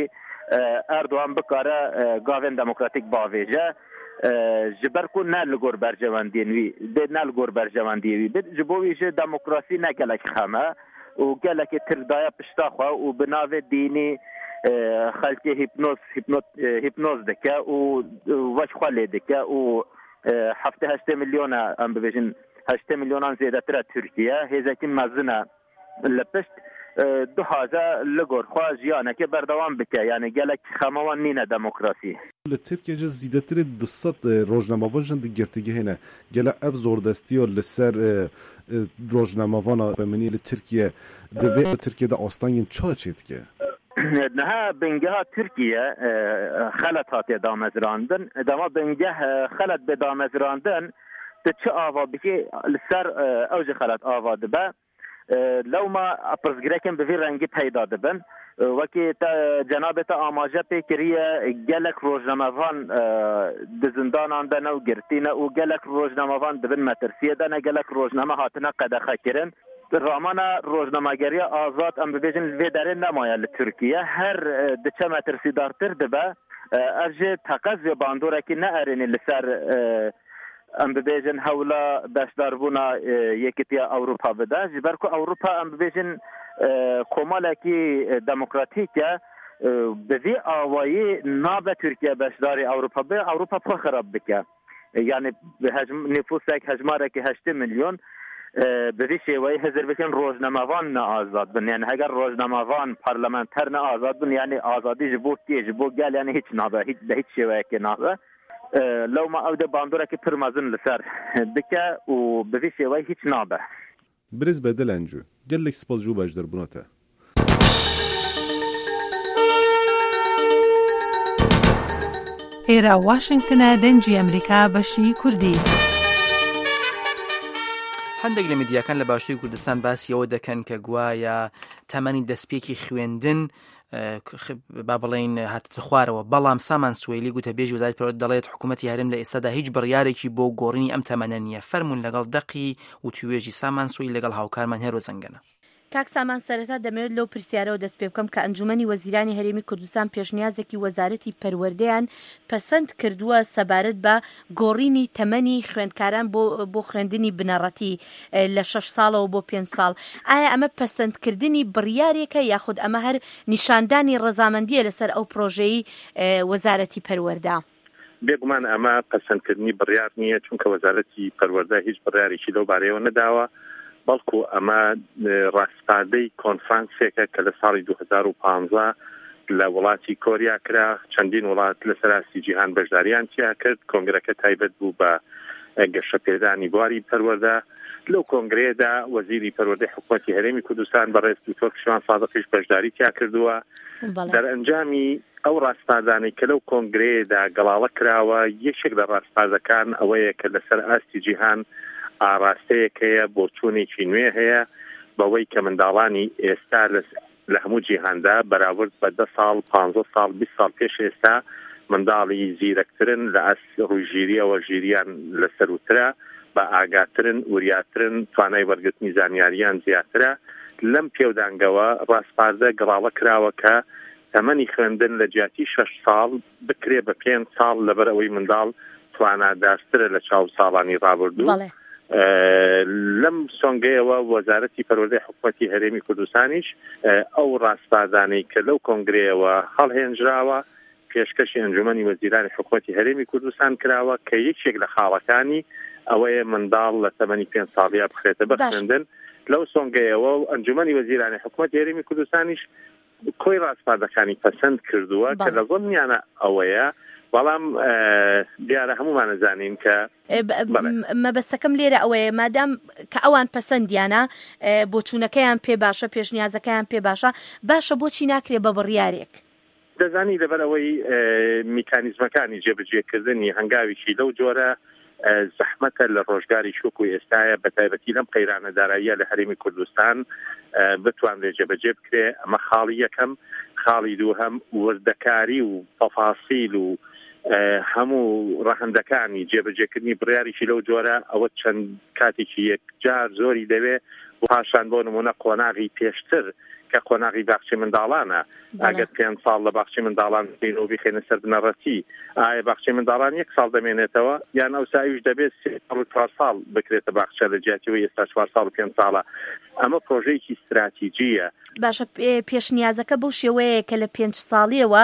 اردوان بکاره گاوین دموکراتیک باویجه جبر کو نه لګور برجواندین وی د نه لګور برجواندی وی د جبوی ش دموکراسی نه کلک خمه او کلک تردایا پشتاخه او بناوه دینی خلک هیپنوز هیپنوز دکه او وش خاله دکه او هفته هشت میلیون ام ببیشن هشت میلیونان زیاده تر ترکیه هزکی مزنه لپشت دو هزار لگور خواهد جیانه که بردوام بکه یعنی گلک خموان نینه دموکراسی لترکیه جز زیده تر دست روزنامه‌وان جند گرتگی هنه گله اف زوردستی و لسر روزنامه‌وان بمنی لترکیه دوی ترکیه دا آستانگین چا چید که؟ نه بنگه ترکیه خلط هاتی دامزراندن دما بنگه خلط به دامزراندن ده چه آوا بکی لسر اوج خلط آوا دبه لو ما پرسگرکم به رنگی پیدا دبن وکی تا جناب تا آماجه پیکریه گلک روزنامه‌وان د زندانان ده نو گرتینه او گلک روزنامه‌وان دبن مترسیه ده نه گلک روزنامه هاتنه قدخه کرن رامان روزنامه‌گری آزاد ام ببیجن وی داره نمایه ترکیه هر دچه مترسی دارتر دبه ارجه تقض باندوره که نه ارینی لسر ام ببیجن حولا داشتار بونا یکیتی اوروپا بده جبر کو اوروپا ام ببیجن کماله کی دموکراتیکه به وی آوایی ناب ترکیه باشداری اوروپا به اوروپا پر خراب بکه یعنی به حجم نفوسک حجماره که هشت میلیون به وی شیوهی هزر بکن روزنامه‌وان نه آزاد بن یعنی اگر روزنامه‌وان پارلمانتر نه آزاد بن یعنی آزادی جبو کی جبو گل یعنی هیچ نابه هیچ به هیچ شیوهی که نابه لو ما او د باندوره کې پرمازن لسر دکه او به وی شیوهی هیچ نابه برز بدل انجو گلک سپاس جو باش در بناته ئێرە واشنگتنە دەنجی ئەمریکا بەشی کوردی هەندێک لە میدیاکان لە باشووری کوردستان باسیەوە دەکەن کە گوایە تەمەنی دەستپێکی خوێندن با بڵێن هاتە خوارەوە بەڵام سامان سوێلی گوتە بێژی وزارەتی پەروەردە دەڵێت حکوومەتی هەرێم لە ئێستادا هیچ بڕیارێکی بۆ گۆڕینی ئەم تەمەنە نییە فەرموون لەگەڵ دەقی و توێژی سامان سوێلی لەگەڵ هاوکارمان هێرۆ زەنگەنە کاک سامان سەرەتا دەمەوێت لەو پرسیارەوە دەست پێ بکەم کە ئەنجومەنی وەزیرانی هەرێمی کوردستان پێشنیازێکی وەزارەتی پەروەردەیان پەسەند کردووە سەبارەت بە گۆڕینی تەمەنی خوێندکاران بۆ بۆ خوێندنی بنەڕەتی لە شەش ساڵەوە بۆ پێنج ساڵ ئایا ئەمە پەسەندکردنی بڕیارێکە یاخود ئەمە هەر نیشاندانی ڕەزامەندیە لەسەر ئەو پرۆژەی وەزارەتی پەروەردە بێگومان ئەمە پەسەندکردنی بڕیار نییە چونکە وەزارەتی پەروەردە هیچ بڕیارێکی لەو بارەیەوە نەداوە بەڵکو ئەمە ڕاستپاردەی کۆنفرانسێکە کە لە ساڵی دوو هەزار و پانزە لە وڵاتی کۆریا کرا چەندین وڵات لە سەراستی جیهان بەشداریان تیا کرد کۆنگرەکە تایبەت بوو بە گەشەپێدانی بواری پەروەردە لەو کۆنگرەیەدا وەزیری پەروەردەی حکوومەتی هەرێمی کوردستان بەڕێز دکتۆر کشمان سادقیش بەشداری تیا کردووە دەرئەنجامی ئەو ڕاستپاردانەی کە لەو کۆنگرەیەدا گەڵاڵە کراوە یەکێک لە ڕاستپاردەکان ئەوەیە کە لەسەر ئاستی جیهان ئاراستەیەکەیە بۆ چوونێکی نوێ هەیە بەوەی کە منداڵانی ئێستا لە هەموو جیهاندا بەراورد بە دە ساڵ پانزە ساڵ بیست ساڵ پێش ئێستا منداڵی زیرەکترن لە ئەس ڕووژیریەوە ژیریان لەسەروترە بە ئاگاترن وریاترن توانای وەرگرتنی زانیاریان زیاترە لەم پێودانگەوە ڕاستپاردە گەڵاڵە کراوە کە تەمەنی خوێندن لە جیاتی شەش ساڵ بکرێ بە پێنج ساڵ لەبەر ئەوەی منداڵ توانادارترە لە چاو ساڵانی ڕابردوو لەم سۆنگەیەوە وەزارەتی پەروەردەی حکوومەتی هەرێمی کوردستانیش ئەو ڕاستپاردانەی کە لەو کۆنگرەیەوە هەڵهێنراوە پێشکەشی ئەنجومەنی وەزیرانی حکوومەتی هەرێمی کوردستان کراوە کە یەکێک لە خاڵەکانی ئەوەیە منداڵ لە تەمەنی پێنج ساڵیا بخرێتە بە خوێندن لەو سۆنگەیەوە و ئەنجومەنی وەزیرانی حکوومەتی هەرێمی کوردستانیش کۆی ڕاستپاردەکانی پەسەند کردووە کە لە ضمنیانە ئەوەیە بەڵام دیارە هەمومان نەزانین کە مەبەستەکەم لێرە ئەوەیە مادام کە ئەوان پەسەندیانە بۆ چوونەکەیان پێ باشە پێشنیازەکەیان پێ باشە باشە بۆچی ناکرێ بە بڕیارێک دەزانی لەبەر ئەوەی میکانیزمەکانی جێبەجێکردنی هەنگاویشی لەو جۆرە زەحمەتە لە ڕۆژگاری شوک و ئێستایە بە تایبەتی لەم قەیرانە داراییە لە هەرێمی کوردستان بتوانرێت جێبەجێ بکرێ ئەمە خاڵی یەکەم خاڵی دووهەم وردەکاری و تەفاسیل و هەموو ڕەهەندەکانی جێبەجێکردنی بڕیاریشی لەو جۆرە ئەوە چەند کاتێکی یەکجار زۆری دەوێ پاشان بۆ نمونە قۆناغی پێشتر کە قۆناغی باخچی منداڵانە ئەگەر پێنج ساڵ لە باخچی منداڵان بین و بخێنە سەر بنەڕەتی ئایا باخچی منداڵان یەک ساڵ دەمێنێتەوە یان ئەو ساویش دەبێت سێ ساڵ و چوار ساڵ بکرێتە باخچە لە جیاتیەوە ئێستا چوار ساڵ و پێنج ساڵە. ئەمە پرۆژەیەکی استراتیجیە. باشە پێشنیازەکە بەو شێوەیە کە لە پێنج ساڵیەوە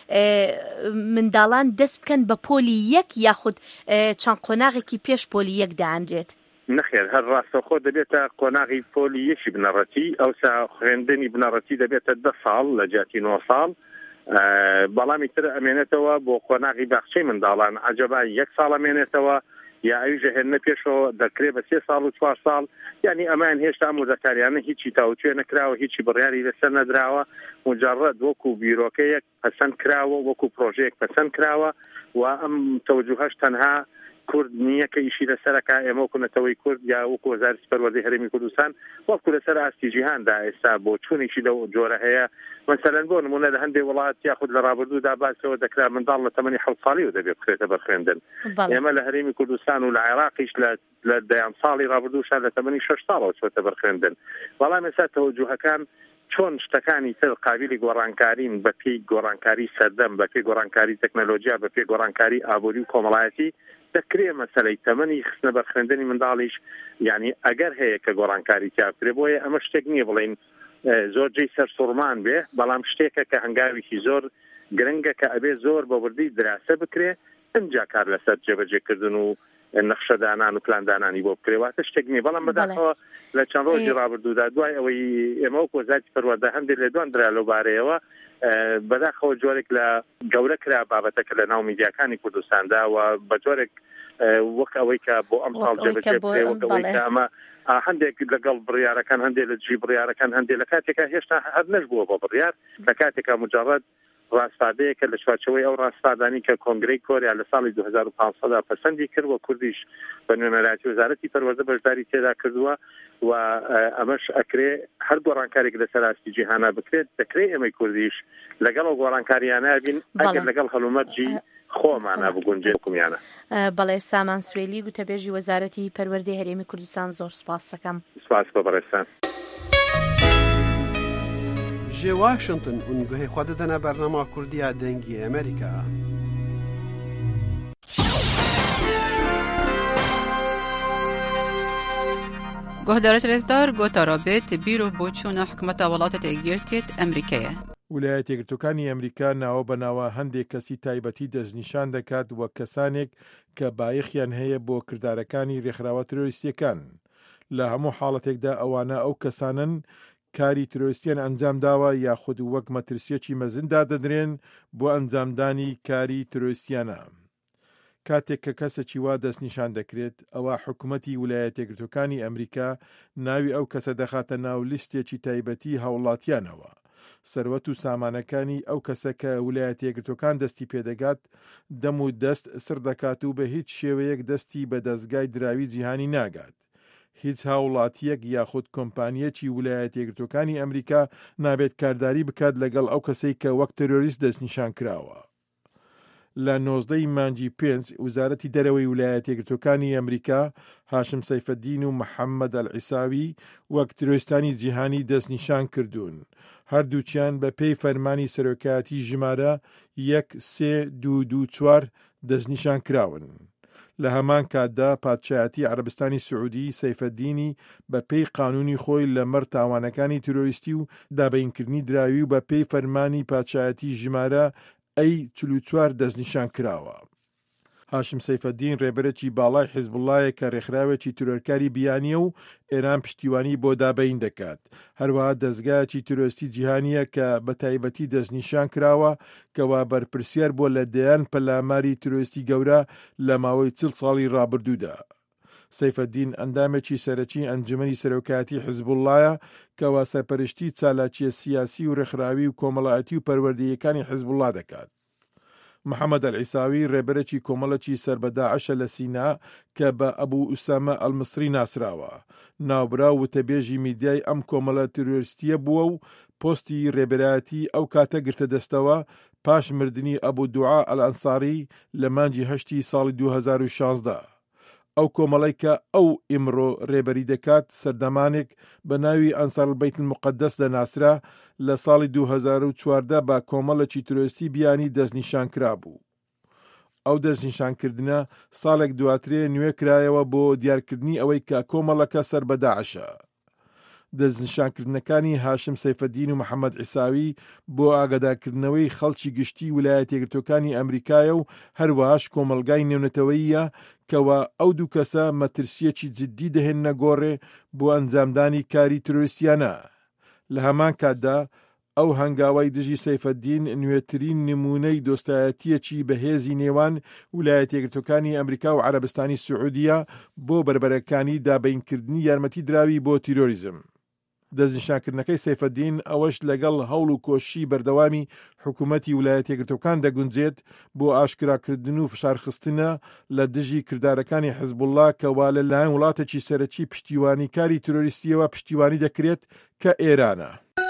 منداڵان دەست بکەن بە پۆلی یەک یاخود چەند قۆناغێکی پێش پۆلی یەک دەانرێت. نەخێر هەر ڕاستەخۆ دەبێتە قۆناغی پۆلی یەکی بنەڕەتی ئەوسا خوێندنی بنەڕەتی دەبێتە دە ساڵ لە جیاتی نۆ ساڵ بەڵامی تر ئەمێنێتەوە بۆ قۆناغی باخچەی منداڵان عەجەبا یەک ساڵ ئەمێنێتەوە یا ئەویژە هێنە پێشەوە دەکرێت بە سێ ساڵ و چوار ساڵ یعنی ئەمان هێشتا مۆزەکاریانە هیچی تاوتوێ نەکراوە هیچی بڕیاری لەسەر نەدراوە مجرد وەکو بیرۆکەیەک پەسەند کراوە وەکو پرۆژەیەک پەسەند کراوە و ئەم تەوجوهەش تەنها کورد نییە کە ئیشی لەسەرەکە ئێمە وەکوونەتەوەی کورد یا وەکو وەزارەتی پەروەردەی هەرێمی کوردستان وەکو لەسەر ئاستی جیهاندا ئێستا بۆ چوونێکی لەو جۆرە هەیە مەسەلەن بۆ نمونە لە هەندێک وڵات یاخود لە ڕابردوودا باسەوە دەکرا منداڵ لە تەمەنی حەوت ساڵی و دەبێت بخرێتە بەر خوێندن ئێمە لە هەرێمی کوردستان و لە عێراقیش لە دەیان ساڵی ڕابردووشان لە تەمەنی شەش ساڵەوە چۆتە بەر خوێندن بەڵام ئێستا تەوەجوهەکان چۆن شتەکانی تر قابلی گۆڕانکارین بە پێی گۆڕانکاری سەردەم بە پێی گۆڕانکاری تەکنەلۆژیا بە پێی گۆڕانکاری ئابووری و کۆمەڵایەتی دەکرێت مەسەلەی تەمەنی خستنە بەر خوێندنی منداڵیش یعنی ئەگەر هەیە کە گۆڕانکاری تیاکرێ بۆیە ئەمە شتێک نییە بڵێن زۆر جێی سەر سوڕمان بێ بەڵام شتێکە کە هەنگاوێکی زۆر گرنگە کە ئەبێ زۆر بە وردی دراسە بکرێ ئەنجا کار لەسەر جێبەجێکردن و نەخشەدانان و پلاندانانی بۆ بکرێواتە شتێک نیە بەڵام بەداخەوە لە چەند ڕۆژی ڕابردوودا دوای ئەوەی ئێمە وەکو وەزارەتی پەروەردە هەندێک لێ دوان درا لەو بارەیەوە بەداخەوە جۆرێک لە گەورە کرا بابەتەکە لە ناو میدیاکانی کوردستاندا و بە جۆرێک وەک ئەوەی کە بۆ ئەم ساڵ جێبەجێ بکرێ وەک ئەوەی کە ئەمە هەندێک لەگەڵ بڕیارەکان هەندێک لە جێ بڕیارەکان هەندێک لە کاتێکا هێشتا هەر نەشبووە بۆ بڕیار لە کاتێکا مجرد ڕاستپادەیەکە لە چوارچەوەی ئەو ڕاستپادانی کە کۆنگرەی کۆریا لە ساڵی دوو هەزار و پانزدا پەسەندی کرد و کوردیش بە نوێنەراتی وەزارەتی پەروەردە بەشداری تێدا کردووە و ئەمەش ئەکرێ هەر گۆڕانکارێک لەسەر ئاستی جیهانە بکرێت دەکرێت ئێمەی کوردیش لەگەڵ ئەو گۆڕانکاریانە بین ئەگەر لەگەڵ هەڵومەرجی خۆمانە بگونجێ حکومیانە. بەڵێ سامان سوێلی گوتەبێژی وەزارەتی پەروەردەی هەرێمی کوردستان زۆر سوپاس دەکەم. سوپاس بە بەڕێستان. جێ واشنگتن ئونگوهەی خوا دەدەنە بەرنەما کوردیا دەنگی ئەمریکا. گۆهدارە رێزدار گۆتا رابێت بیرۆ بۆ چوونە حکومەتە وڵاتە یەکگرتوێت ئەمریکایە. ویلایەتە یەکگرتووەکانی ئەمریکا ناوە بەناوە هەندێک کەسی تایبەتی دەستنیشان دەکات وەک کەسانێک کە بایەخیان هەیە بۆ کردارەکانی ڕێکخراوە ترۆریستیەکان. لە هەموو حاڵەتێکدا ئەوانە ئەو کەسانن کاری ترۆریستیان ئەنجام داوە یاخود وەک مەترسیەکی مەزندا دەدرێن بۆ ئەنجامدانی کاری ترۆریستیانە. کاتێک کە کەسێکی وا دەستنیشان دەکرێت ئەوە حکوومەتی ویلایەتە یەکگرتووەکانی ئەمریکا ناوی ئەو کەسە دەخاتە ناو لیستێکی تایبەتی هاوڵاتیانەوە. سەروەت و سامانەکانی ئەو کەسە کە ویلایەتە یەکگرتووەکان دەستی پێدەگات دەم و دەست سڕ دەکات و بە هیچ شێوەیەک دەستی بە دەستگای دراوی جیهانی ناگات. هیچ هاوڵاتیەک یاخود کۆمپانیەکی ویلایەتە یەکگرتووەکانی ئەمریکا نابێت کارداری بکات لەگەڵ ئەو کەسەی کە وەک تەرۆریست دەستنیشان کراوە. لە نۆزدەی مانگی پێنج وزارەتی دەرەوەی ویلایەتە یەکگرتووەکانی ئەمریکا هاشم سەیفەدین و محەممەد ئەلعیساوی وەک ترۆریستانی جیهانی دەستنیشان کردوون. هەردووچیان بە پێی فەرمانی سەرۆکایەتی ژمارە یەک سێ دوو دوو چوار دەستنیشان کراون. لە هەمان کاتدا پادشایەتی عەرەبستانی سعودی سەیفەدینی بە پێی قانونی خۆی لەمەڕ تاوانەکانی ترۆریستی و دابینکردنی دراوی و بە پێی فەرمانی پادشایەتی ژمارە ئەی چل و چوار دەستنیشان کراوە. هاشم سەیفەدین ڕێبەرێکی باڵای حیزبوڵایە کە ڕێکخراوێکی ترۆرکاری بیانیە و ئێران پشتیوانی بۆ دابین دەکات. هەروەها دەستگایەکی ترۆریستی جیهانیە کە بە تایبەتی دەستنیشان کراوە کەوا بەرپرسیار بۆ لەدەیان پەلاماری ترۆریستی گەورە لە ماوەی چل ساڵی ڕابردوودا. سەیفەدین ئەندامێکی سەرەکی ئەنجومەنی سەرۆکایەتی حیزبوڵایە کەوا سەرپەرشتی چالاکیە سیاسی و ڕێکخراوی و کۆمەڵایەتی و پەروەردەیەکانی حیزبوڵا دەکات. محەممەد ئەلعیساوی ڕێبەرێکی کۆمەڵێکی سەربەداعشە لە سینا کە بە ئەبوو ئوسامە ئەلمسری ناسراوە. ناوبرا وتەبێژی میدیای ئەم کۆمەڵە ترۆریستیە بووە و پۆستی ڕێبەرایەتی ئەو کاتە گرتە دەستەوە پاش مردنی ئەبوو دوعا ئەلئەنساری لە مانگی هەشتی ساڵی دوو هەزار و شانزدە. ئەو کۆمەڵی کە ئەو ئیمڕۆ ڕێبەری دەکات سەردەمانێک بە ناوی ئەنسار البەیت المقدس دەناسرا لە ساڵی دوو هەزار و چواردە بە کۆمەڵێکی ترۆریستی بیانی دەستنیشان کرابوو. ئەو دەستنیشانکردنە ساڵێک دواترێ نوێ کرایەوە بۆ دیارکردنی ئەوەی کە کۆمەڵەکە سەر بە داعشە. دەستنیشانکردنەکانی هاشم سەیفەدین و محەممەد عیساوی بۆ ئاگادارکردنەوەی خەڵکی گشتی ویلایەتە یەکگرتووەکانی ئەمریکایە و هەروەهاش کۆمەلگای نێونەتەوەییە کەوە ئەو دوو کەسە مەترسیەکی جددی دەهێننە گۆڕێ بۆ ئەنجامدانی کاری ترۆریستیانە. لە هەمان کاتدا ئەو هەنگاوای دژی سەیفەدین نوێترین نمونەی دۆستایەتیەکی بەهێزی نێوان ویلایەتە یەکگرتووەکانی ئەمریکا و عەرەبستانی سعودیە بۆ بربەرەکانی دابینکردنی یارمەتی دراوی بۆ تیرۆریزم. دەستنیشانکردنەکەی سەیفەدین ئەوەش لەگەڵ هەوڵ و کۆشی بەردەوامی حکوومەتی ویلایەتە یەکگرتووەکان دەگونجێت بۆ ئاشکراکردن و فشارخستنە لە دژی کردارەکانی حیزبوڵڵا کەوا لەلایەن وڵاتێکی سەرەکی پشتیوانی کاری ترۆریستیەوە پشتیوانی دەکرێت کە ئێرانە.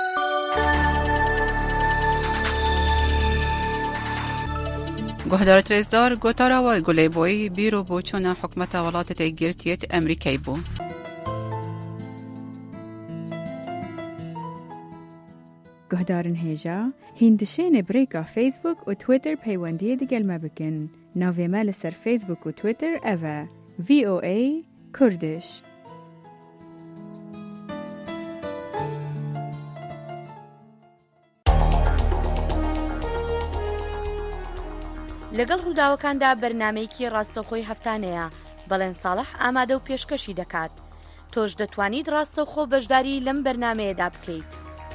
گۆهدارە ڕێزدار گۆتاراوە گولەیبۆی بیرۆ بۆ چوونە حکومەتە وڵاتە یەکگرتوویەت ئەمریکای بوو. گهدارن هێژا هیندشێنێ برێکا فیسبوک و تویتر پەیوەندیە دەگەلمە بکەن. ناوێمە لەسەر فیسبوک و تویتر ئەڤە ڤی ئۆ ئەی کوردش. لەگەڵ ڕووداوەکاندا بەرنامەیەکی ڕاستەوخۆی هەفتانەیە بەڵێن ساڵح ئامادە و پێشکەشی دەکات. تۆش دەتوانیت ڕاستەوخۆ بەشداری لەم بەرنامەیەدا بکەیت.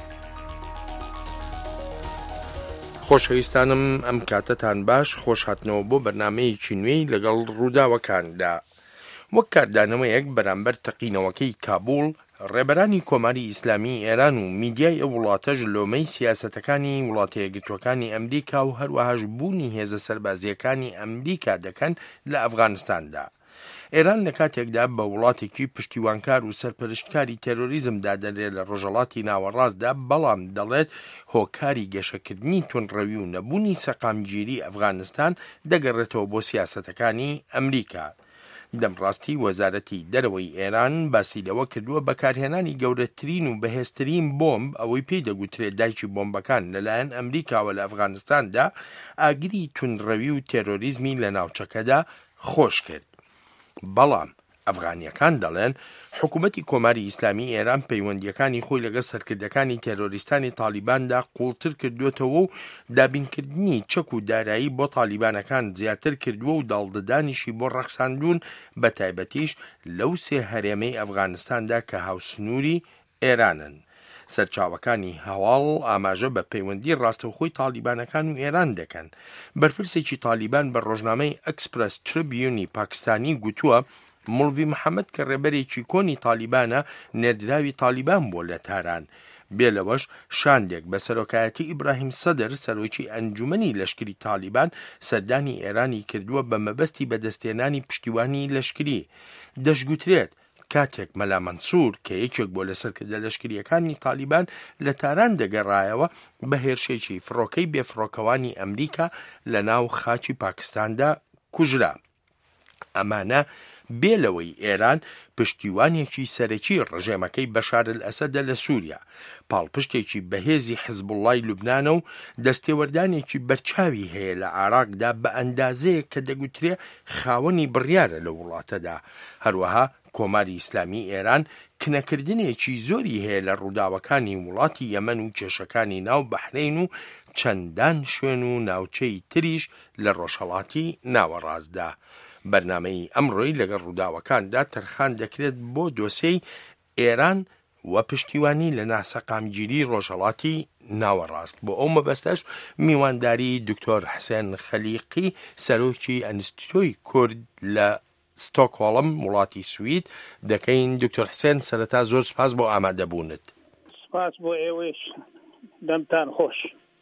خۆشەویستانم ئەم کاتتان باش خۆش هاتنەوە بۆ بەرنامەیەکی نوێی لەگەڵ ڕووداوەکاندا. وەک کاردانەوەیەک بەرامبەر تەقینەوەکەی کابوڵ ڕێبەرانی کۆماری ئیسلامی ئێران و میدیای ئەو وڵاتەش لۆمەی سیاسەتەکانی وڵاتە یەکگرتووەکانی ئەمریکا و هەروەهاش بوونی هێزە سەربازیەکانی ئەمریکا دەکەن لە ئەفغانستاندا. ئێران لە کاتێکدا بە وڵاتێکی پشتیوانکار و سەرپەرشتکاری تێرۆریزمدا دەرێت لە ڕۆژەڵاتی ناوەڕاستدا، بەڵام دەڵێت هۆکاری گەشەکردنی تونڕەوی و نەبوونی سەقامگیری ئەفغانستان دەگەڕێتەوە بۆ سیاسەتەکانی ئەمریکا. دەمڕاستی وەزارەتی دەرەوەی ئێران باسی لەوە کردووە بەکارهێنانی گەورەترین و بەهێزترین بۆمب ئەوەی پێی دەگوترێت دایکی بۆمبەکان لەلایەن ئەمریکاوە لە ئەفغانستاندا ئاگری تونڕەوی و تێرۆریزمی لە ناوچەکەدا خۆش کرد. بەڵام ئەفغانیەکان دەڵێن حکوومەتی کۆماری ئیسلامی ئێران پەیوەندیەکانی خۆی لەگەڵ سەرکردەکانی تێرۆریستانی تالیباندا قوڵتر کردوێتەوە و دابینکردنی چەک و دارایی بۆ تالیبانەکان زیاتر کردووە و داڵدەدانیشی بۆ ڕەخساندون بە تایبەتیش لەو سێ هەرێمەی ئەفغانستاندا کە هاوسنووری ئێرانن. سەرچاوەکانی هەواڵ ئاماژە بە پەیوەندی ڕاستەوخۆی تالیبانەکان و ئێران دەکەن. بەرپرسێکی تالیبان بە ڕۆژنامەی ئەکسپرس تریبیونی پاکستانی گوتووە مولڤی محەممەد کە ڕێبەرێکی کۆنی تالیبانە نێردراوی تالیبان بۆ لە تاران. بێلەوەش شاندێک بە سەرۆکایەتی ئیبراهیم سەدر سەرۆکی ئەنجومەنی لەشکری تالیبان سەردانی ئێرانی کردووە بە مەبەستی بەدەستێنانی پشتیوانی لەشکری. دەشگوترێت کاتێک مەلا مەنسوور کە یەکێک بۆ لەسەرکردە لەشکریەکانی تالیبان لە تاران دەگەڕایەوە بە هێرشێکی فڕۆکەی بێفڕۆکەوانی ئەمریکا لە ناو خاچی پاکستاندا کوژرا. ئەمانە بێلەوەی ئێران پشتیوانێکی سەرەکی ڕژێمەکەی بەشار ئەسەدە لە سووریا، پاڵپشتێکی بەهێزی حیزبوڵڵای لوبنانە و دەستێوەردانێکی بەرچاوی هەیە لە عێراقدا بە ئەندازەیە کە دەگوترێ خاوەنی بڕیارە لە وڵاتەدا. هەروەها کۆماری ئیسلامی ئێران کنەکردنێکی زۆری هەیە لە ڕووداوەکانی وڵاتی یەمەن و کێشەکانی ناو بەحرین و چەندان شوێن و ناوچەی تریش لە ڕۆژهەڵاتی ناوەڕاستدا. بەرنامەی ئەمڕۆی لەگەڵ ڕووداوەکاندا تەرخان دەکرێت بۆ دۆسەی ئێران و پشتیوانی لە ناسەقامگیری ڕۆژهەڵاتی ناوەڕاست. بۆ ئەو مەبەستەش میوانداری دکتۆر حسێن خەلیقی سەرۆکی ئەنستیتۆی کورد لە ستۆکهۆڵم وڵاتی سوید دەکەین. دکتۆر حسێن سەرەتا زۆر سپاس بۆ ئامادەبوونت. سپاس بۆ ئێوەش، دەمتان خۆش.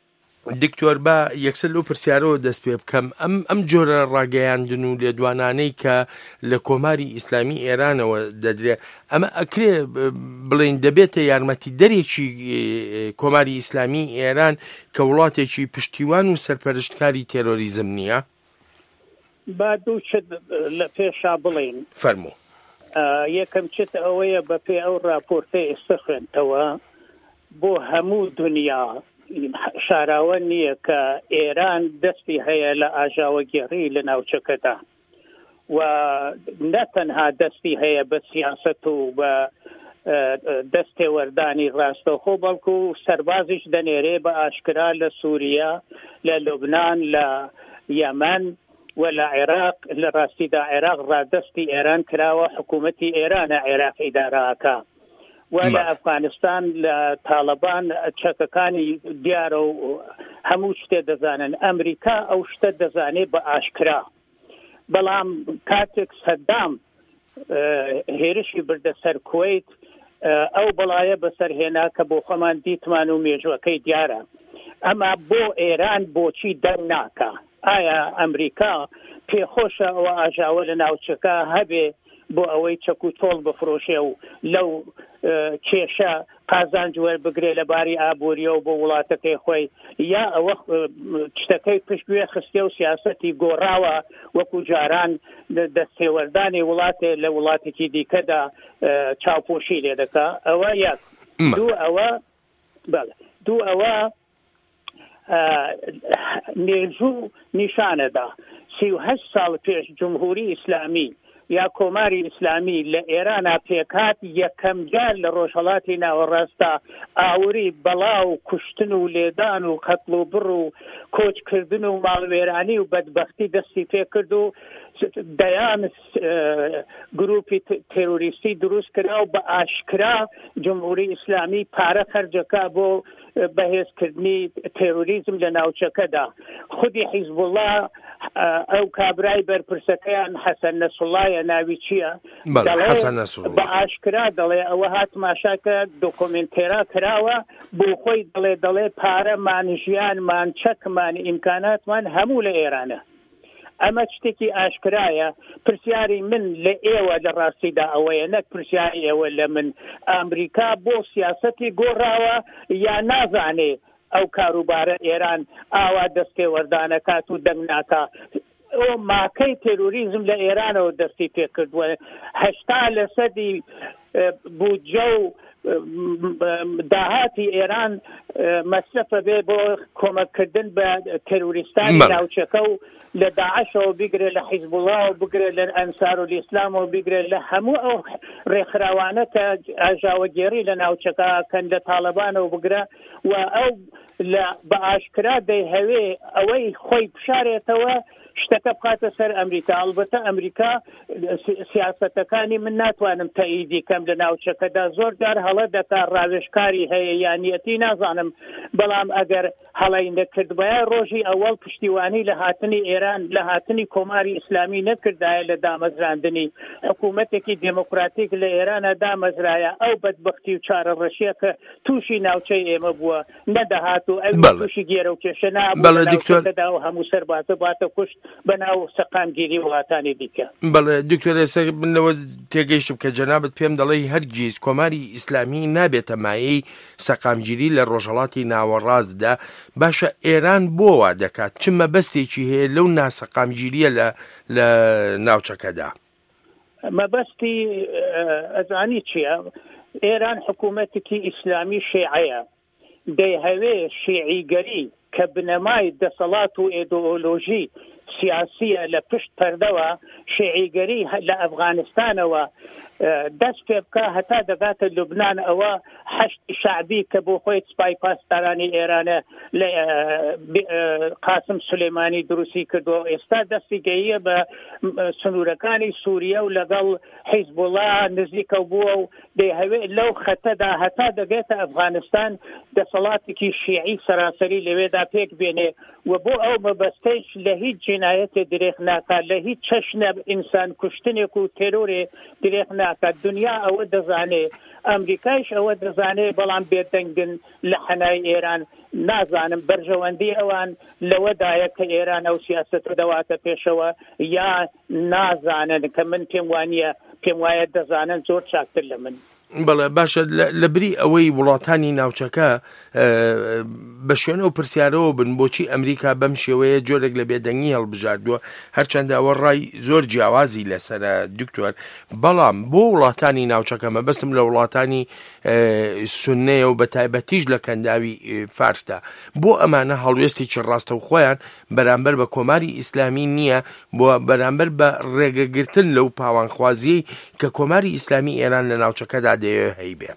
دکتۆر بە یەکسەر لەو پرسیارەوە دەست پێ بکەم، ئەم ئەم جۆرە ڕاگەیاندن و لێدوانانەی کە لە کۆماری ئیسلامی ئێرانەوە دەدرێت، ئەمە ئەکرێ بڵین دەبێتە یارمەتی دەرێکی کۆماری ئیسلامی ئێران کە وڵاتێکی پشتیوان و سەرپەرشتکاری تێرۆریزم نییە؟ با دوو چت لە پێشا بڵێن فەرموو. یەکەم چت ئەوەیە بە پێ ئەو راپۆرتەی ئێستا خوێنتەوە بۆ هەموو دنیا شاراوە نییە کە ئێران دەستی هەیە لە ئاژاوەگێڕی لە ناوچەکەدا و نەتەنها دەستی هەیە بە سیاست و بە دەستێ وەردانی ڕاستەوخۆ بەڵکو سەربازیش دەنێرێ بە ئاشکرا لە سووریا لە لوبنان لە یەمەن و لە عێراق لە ڕاستیدا عێراق ڕادەستی ئێران کراوە حکوومەتی ئێرانە عێراق ئیداراکە و لە ئەفغانستان لە تاڵەبان چەکەکانی دیارە و هەموو شتێ دەزانن ئەمریکا ئەو شتە دەزانێت بە ئاشکرا بەڵام کاتێک سەدام هێرشی بردە سەر کوێیت ئەو بەڵایە بەسەرهێنا کە بۆ خۆمان دیتمان و مێژوەکەی دیارە ئەما بۆ ئێران بۆچی دەرناکە ئایا ئەمریکا پێخۆشە ئەوە ئاژاوە لە ناوچەکە هەبێ بۆ ئەوەی چەک و تۆڵ بفرۆشێ و لەو کێشە قازانج وەربگرێ لە باری ئابووریە و بۆ وڵاتەکەی خۆی یا ئەوە شتەکەی پشتگوێ خستێ و سیاسەتی گۆڕاوە وەکو جاران دەستێوەردانی وڵاتێ لە وڵاتێکی دیکەدا چاوپۆشی لێ دەکا ئەوە یەک دوو ئەوە بەڵێ دوو ئەوە نێژوو نیشانەدا سی و هەشت ساڵ پێش جمهوری ئیسلامی یا کۆماری ئیسلامی لە ئێرانە پێکات یەکەم جار لە ڕۆژهەڵاتی ناوەڕاستە ئاوری بەڵاو کوشتن و لێدان و قەتڵ و بڕ و کۆچکردن و ماڵوێرانی و بەدبەختی دەستی پێ کرد و دەیان گروپی تێروریستی دروست کرا و بە ئاشکرا جمهوری ئیسلامی پارە خەرجەکە بۆ بەهێزکردنی تێروریزم لە ناوچەکەدا خودی حیزب الله ئەو کابرای بەرپرسەکەیان حەسەن نەسوڵڵایە ناوی چییە بە ئاشکرا دەڵێ ئەوە هات ماشاکە دۆکۆمنتێرا کراوە بۆ خۆی دەڵێ دەڵێ پارەمان ژیانمان چەکمان ئیمکاناتمان هەموو لە ئێرانە ئەمە شتێکی ئاشکرایە پرسیاری من لە ئێوە لە ڕاستیدا ئەوەیە نەک پرسیاری ئێوە لە من ئەمریکا بۆ سیاسەتی گۆڕاوە یا نازانێ ئەو کاروبارە ئێران ئاوا دەستێ وەردانەکات و دەنگناکە ئەو ماکەی تێروریزم لە ئێرانەوە دەستی پێکردووە هەشتا لە سەدی بودجە و داهاتی ئێران مەصرفە بێ بۆ کۆمەکردن بە تێروریستانی ناوچەکە و لە داعشەوە بگرێت لە حیزب الله و بگرێت لە ئەنسارولیسلامەوە بگرێت لە هەموو ئەو ڕێکخراوانە کە ئاژاوەگێڕی لە ناوچەکە کەن لە تاڵەبانەوە بگرە و ئەو بە ئاشکرا دەیهەوێ ئەوەی خۆی بشارێتەوە شتەکە بخاتە سەر ئەمریکا ئەلبەتە ئەمریکا سیاسەتەکانی من ناتوانم تەئیدی کەم لە ناوچەکەدا زۆر جار هەڵە دەکا ڕاوێژکاری هەیە یانیەتی نازانم بەڵام ئەگەر هەڵی نەکردبایە ڕۆژی ئەوەڵ پشتیوانی لە هاتنی ئێران لە هاتنی کۆماری ئیسلامی نەکردایە لە دامەزراندنی حکوومەتێکی دموکراتیک لە ئێرانە دامەزرایە ئەو بەدبەختی و چارەڕەشیە کە تووشی ناوچەی ئێمە بووە نەدەهات و ئەو تووشی گێرە و کێشە نابوو ناوچەکەدا و هەموو سەرباتە باتە کوشت بەناو سەقامگیری وڵاتانی دیکە. بەڵێ دکتۆر ئێستا بنەوە تێگەیشتم کە جەنابەت پێم دەڵێ هەرگیز کۆماری ئیسلامی نابێتە مایەی سەقامگیری لە ڕۆژهەڵاتی ناوەڕاستدا باشە ئێران بۆ وا دەکات چ مەبەستێکی هەیە لەو ناسەقامگیریە لە ناوچەکەدا؟ مەبەستی ئەزانی چییە؟ ئێران حکوومەتێکی ئیسلامی شیعەیە دەیهەوێ شیعیگەری کە بنەمای دەسەڵات و ئیدئۆلۆژی سیاسیە لە پشت پەردەوە شیعیگەری لە ئەفغانستانەوە دەست پێ بکە هەتا دەگاتە لوبنان ئەوە حەشتی شعبی کە بۆ خۆی سپای پاسدارانی ئێرانە لە قاسم سولەیمانی دروستی کردو ئێستا دەستی گەیە بە سنوورەکانی سووریە و لەگەڵ حیزب الله نزیکە بووە و دەیهەوێت لەو خەتەدا هەتا دەگێتە ئەفغانستان دەسەڵاتێکی شیعی سەراسەری لەوێدا پێک بێنێ و بۆ ئەو مەبەستەیش لە هیچ جینایەتێ درێغ ناکات لە هیچ چەشنە ئینسان کوشتنێک و تێرۆرێ درێغ ناکات دنیا ئەوە دەزانێ ئەمریکایش ئەوە دەزانێ بەڵام بێدەنگن لە حەنای ئێران نازانم بەرژەوەندی ئەوان لەوەدایە کە ئێران ئەو سیاسەتە دەواتە پێشەوە یا نازانن کە من پێم وانییە پێم وایە دەزانن زۆر چاکتر لە من. بەڵێ باشە لە بری ئەوەی وڵاتانی ناوچەکە بە شوێنە و پرسیارەوە بن بۆچی ئەمریکا بەم شێوەیە جۆرێک لە بێدەنگی هەڵبژاردووە هەرچەندە ئەوە ڕای زۆر جیاوازی لەسرە دکتۆر بەڵام بۆ وڵاتانی ناوچەکە مەبەستم لە وڵاتانی سوننەیە و بە تایبەتیش لە کەنداوی فارسدا بۆ ئەمانە هەڵوێستێکی ڕاستە و خۆیان بەرامبەر بە کۆماری ئیسلامی نییە بۆ بەرامبەر بە ڕێگەگرتن لەو پاوانخوازیەی کە کۆماری ئیسلامی ئێران لە ناوچەکەدا دەیەوێت هەیبێ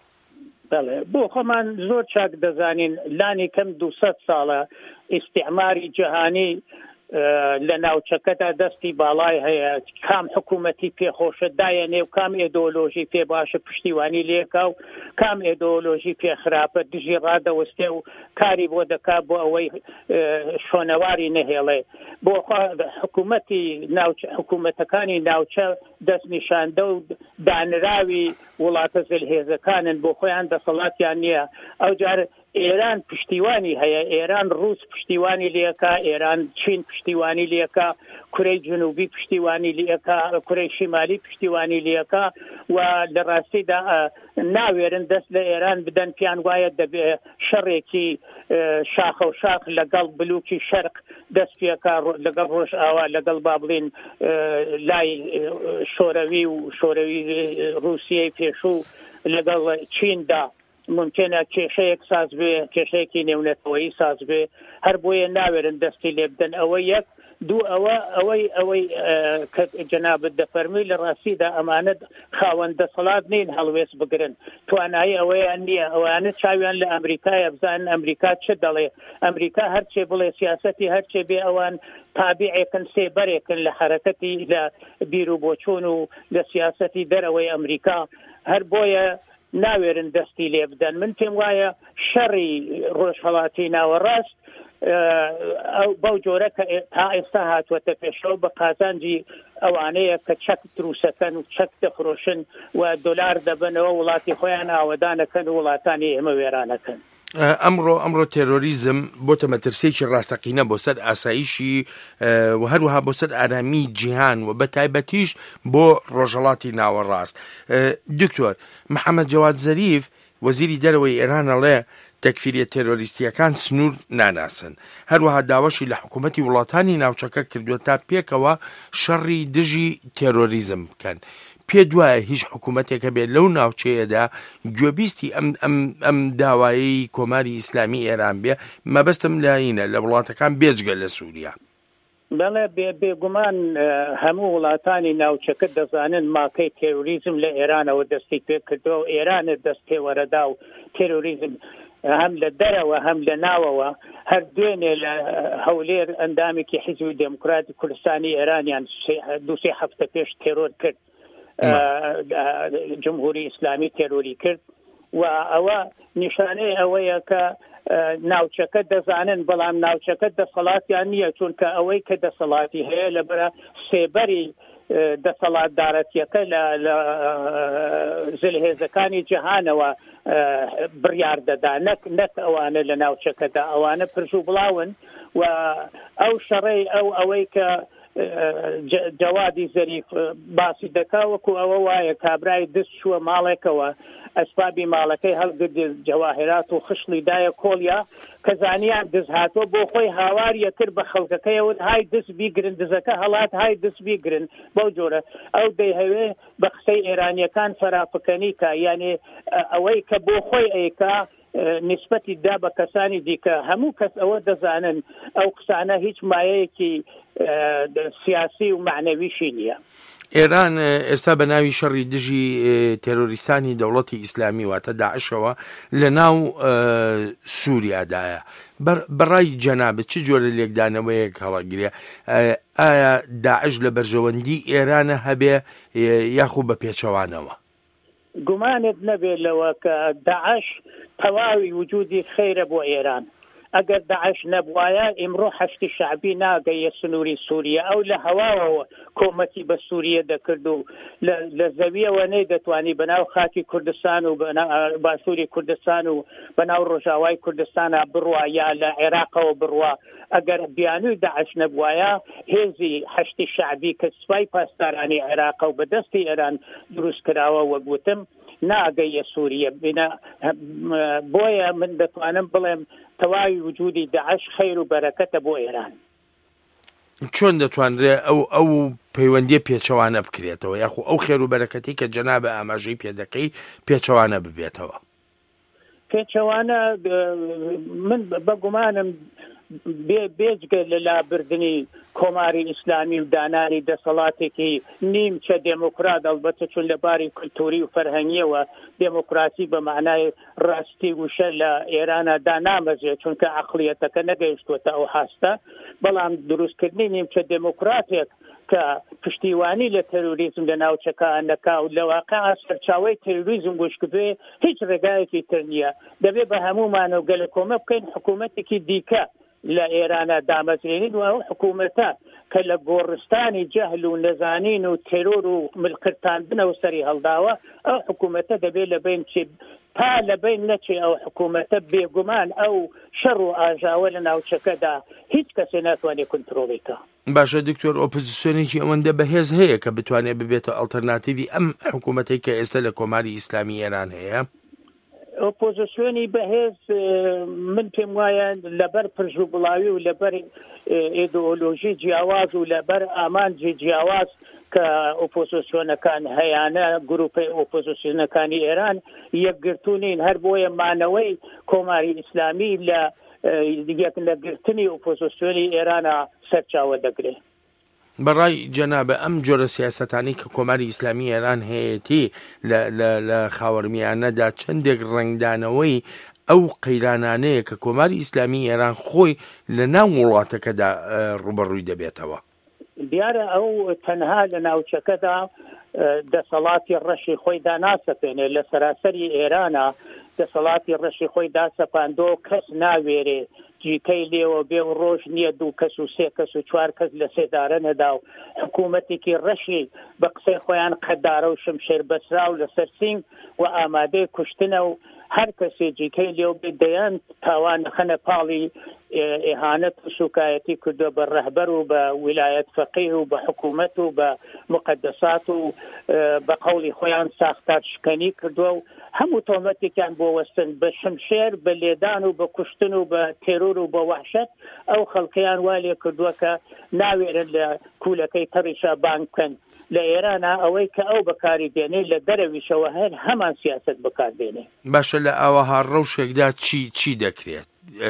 بۆ خۆمان زۆر چاک دەزانین لانی کەم دووسەد ساڵە ئیستیعماری جیهانی لە ناوچەکەدا دەستی باڵای هەیە کام حکوومەتی پێخۆشە دایەنێ و کام ئێدۆلۆژی پێ باشە پشتیوانی لێکا و کام ئێدۆلۆژی پێ خراپە دژی ڕادەوەستێ و کاری بۆ دەکات بۆ ئەوەی شۆنەواری نەهێڵێ بۆ حکوومەتی حکوومەتەکانی ناوچە دەست نیشاندە و دانراوی وڵاتە زلهێزەکانن بۆ خۆیان دەسەڵاتیان نییە ئەو جار ئێران پشتیوانی هەیە ئێران ڕووس پشتیوانی لێکا ئێران چین پشتیوانی لێکا کورەی جنوبی پشتیوانی لێکا کورەی شیمالی پشتیوانی لێکا و لە ڕاستیدا ناوێرن دەست لە ئێران بدەن پیان وایە دەبێ شەڕێکی شاخە و شاخ لەگەڵ بلوکی شەرق دەست پێکا لەگەڵ ڕۆژ ئاوا لەگەڵ با بڵین لای شۆرەوی و شۆرەوی رووسیەی پێشوو لەگەڵ چیندا ممکنە کێشەیەک ساز بێ کێشەیەکی نێونەتەوەی ساز بێ هەر بۆیە ناوێرن دەستی لێ بدەن ئەوە یەک دوو ئەوە ئەوەی ئەوەی کە جەنابەت دەفەرمی لە ڕاستیدا ئەمانە خاوەن دەسەڵات نین هەڵوێست بگرن توانایی ئەوەیان نییە ئەوانە چاویان لە ئەمریکایە بزانن ئەمریکا چ دەڵێ ئەمریکا هەرچێ بڵێ سیاسەتی هەرچێ بێ ئەوان تابعێکن سێبەرێکن لە حرەکەتی لە بیر و بۆچوون و لە سیاسەتی دەرەوەی ئەمریکا هەر بۆیە ناوێرن دەستی لێ بدەن من پێم وایە شەڕی ڕۆژهەڵاتی ناوەڕاست بەو جۆرە کە تا ئێستا هاتووەتە پێشەوە بە قازانجی ئەوانەیە کە چەک دروستەکەن و چەک دەفرۆشن و دۆلار دەبنەوە وڵاتی خۆیان ئاوەدانەکەن و وڵاتانی ئێمە وێرانەکەن ئەمڕۆ ئەمڕۆ تێرۆریزم بۆتە مەترسێکی ڕاستەقینە بۆ سەر ئاسایشی و هەروەها بۆ سەر ئارامی جیهان و بە تایبەتیش بۆ ڕۆژهەڵاتی ناوەڕاست دکتۆر محەممەد جەواد زەریف وەزیری دەرەوەی ئێرانەڵێ تەکفیریە تێرۆریستیەکان سنوور ناناسن هەروەها داوەشی لە حکوومەتی وڵاتانی ناوچەکە کردووە تا پێکەوە شەڕی دژی تێرۆریزم بکەن پێ دوایە هیچ حکوومەتێکە بێت لەو ناوچەیەدا گوێبیستی ئەم داوایی کۆماری ئیسلامی ئێران بێ مەبەستم لایینە لە وڵاتەکان بێجگە لە سووریا بەڵێ بێگومان هەموو وڵاتانی ناوچەکە دەزانن ماکەی تێروریزم لە ئێرانەوە دەستی پێ کردەوە و ئێرانە دەست پێوەرەدا و تێروریزم هەم لە دەرەوە هەم لە ناوەوە هەر دوێنێ لە هەولێر ئەندامێکی حیزبی دموکراتی کوردستانی ئێرانیان دوو سێ هەفتە پێش تێرۆر کرد جمهوری ئیسلامی تێرۆری کرد و ئەوە نیشانەی ئەوەیە کە ناوچەکە دەزانن بەڵام ناوچەکە دەسەڵاتیان نییە چونکە ئەوەی کە دەسەڵاتی هەیە لەبەرە سێبەری دەسەڵاتدارەتیەکە لە زلهێزەکانی جیهانەوە بڕیار دەدا نەک نەک ئەوانە لە ناوچەکەدا ئەوانە پرژ و بڵاون و ئەو شەڕەی ئەو ئەوەی کە جەوادی زەریف باسی دەکا وەکو ئەوە وایە کابرای دست چووە ماڵێکەوە ئەسبابی ماڵەکەی هەڵگرت جەواهرات و خشلی دایە کۆڵیا کە زانیان دز هاتووە بۆ خۆی هاواریە کرد بە خەڵکەکەیەوە های دست بیگرن دزەکە هەڵات های دست بیگرن بەو جۆرە ئەو دەیهەوێ بە قسەی ئێرانیەکان فەرافکەنی کە یانێ ئەوەی کە بۆ خۆی ئەیکا نسبەتی دا بە کەسانی دیکە هەموو کەس ئەوە دەزانن ئەو قسانە هیچ مایەیەکی سیاسی و معنەویشی نییە ئێران ئێستا بە ناوی شەڕی دژی تێرۆریستانی دەوڵەتی ئیسلامی واتە داعشەوە لە ناو سووریادایە بەڕای جەنابەت چ جۆرە لێکدانەوەیەک هەڵەگرێ ئایا داعش لە بەرژەوەندی ئێرانە هەبێ یاخوو بە پێچەوانەوە گومانت نەبێت لەوە کە داعش تەواوی وجودی خەیرە بۆ ئێران ئەگەر داعش نەبوایە ئیمڕۆ حەشتی شعبی ناگەیە سنووری سووریە ئەو لە هەواوەوە کۆمەتی بە سووریە دەکرد و لە زەویەوە نەی دەتوانی بەناو خاکی کوردستان و باسووری کوردستان و بەناو ڕۆژاوای کوردستانە بڕوا یا لە عێراقەوە بڕوا ئەگەر بیانووی داعش نەبوایە هێزی حەشتی شعبی کە سوپای پاسدارانی عێراقە و بەدەستی ئێران دروست کراوە وەگوتم ناگەیە سووریە بۆیە من دەتوانم بڵێم تەواوی وجودی داعش خەیر و بەرەکەتە بۆ ئێران. چۆن دەتوانرێت ئەو ئەو پەیوەندیە پێچەوانە بکرێتەوە یاخو ئەو خێر و بەرەکەتی کە جەنابە ئاماژەی پێدەکەی پێچەوانە ببێتەوە؟ پێچەوانە من بەگومانم بێجگە لە لابردنی کۆماری ئیسلامی و دانانی دەسەڵاتێکی نیمچە دێموکرات ئەلبەتە چون لەباری کولتوری و فەرهەنگیەوە دێموکراسی بە معنای ڕاستی وشە لە ئێرانە دانامەزێت چونکە عەقڵیەتەکە نەگەیشتووەتە ئەو هاستە، بەڵام دروستکردنی نیمچە دێموکراتێک کە پشتیوانی لە تەروریزم لە ناوچەکان نەکا و لە واقعا سەرچاوەی تەروریزم گوشکبێ هیچ ڕێگایەکی تر نییە. دەبێت بە هەمومانە و گەلە کۆمە بکەین حکوومەتێکی دیکە لە ئێرانە دامەزرێنین و ئەو حکوومەتە کە لە گۆڕستانی جەهل و نەزانین و تێرۆر و ملکرداندنەوە سەری هەڵداوە ئەو حکوومەتە دەبێت لە بین چی تا لە بین نەچێ ئەو حکوومەتە بێگومان ئەو شەڕ و ئاژاوە لە ناوچەکەدا هیچ کەسێ ناتوانێت کنترۆڵیکە. باشە دکتۆر، ئۆپۆزیسیۆنێکی ئەوەندە بەهێز هەیە کە بتوانێت ببێتە ئەڵتەرناتیڤی ئەم حکوومەتەی کە ئێستا لە کۆماری ئیسلامی ئێران هەیە؟ ئۆپۆزیسیۆنی بەهێز من پێم وایە لەبەر پرژ و بڵاوی و لەبەر ئیدئۆلۆژی جیاواز و لەبەر ئامانجی جیاواز کە ئۆپۆزیسیۆنەکان هەیانە گروپی ئۆپۆزیسیۆنەکانی ئێران یەکگرتوونین، هەر بۆیە مانەوەی کۆماری ئیسلامی لە یەکلەگرتنی ئۆپۆزیسیۆنی ئێرانە سەرچاوە دەگرێت. بەڕای جەنابە ئەم جۆرە سیاسەتانی کە کۆماری ئیسلامی ئێران هەیەتی لە خاوەرمیانەدا چەندێک ڕنگدانەوەی ئەو قەیرانانەیە کە کۆماری ئیسلامی ئێران خۆی لە ناو وڵاتەکەدا ڕوبەڕووی دەبێتەوە. دیارە ئەو تەنها لە ناوچەکەدا دەسەڵاتی ڕەشی خۆی داناسەپێنێ لە سەراسەری ئێرانە دەسەڵاتی ڕەشی خۆی داسەپاندۆ کەس ناوێرێ جیکەی لێوە بێ و ڕۆژ نییە دوو کەس و سێ کەس و چوار کەس لە سێدارە نەدا و حکوومەتێکی ڕەشی بە قسەی خۆیان قەدارە و شمشێر بەسرا و لەسەر سینگ و ئامادەی کوشتنە و هەر کەسێ جیکەی لێو بێ دەیان تاوان خەنە پاڵی ئێهانەت و سوکایەتی کردووە بە ڕەهبەر و بە ویلایەت فەقیه و بە حکوومەت و بە مقدسات و بە قەوڵی خۆیان ساختار شکەنی کردووە و هەموو تۆمەتێکیان بۆ وەستن بە شمشێر بە لێدان و بە کوشتن و بە تێرۆر و بە وحشەت ئەو خەڵکیان وا لێ کردووە کە ناوێرن لە کوولەکەی تەڕیشە بانگ بکەن. لە ئێرانە ئەوەی کە ئەو بەکاری دێنێ لە دەرەویشەوە هەر هەمان سیاست بەکاردێنێ. باشە لە ئاوەها ڕەوشێکدا چی چی دەکرێت؟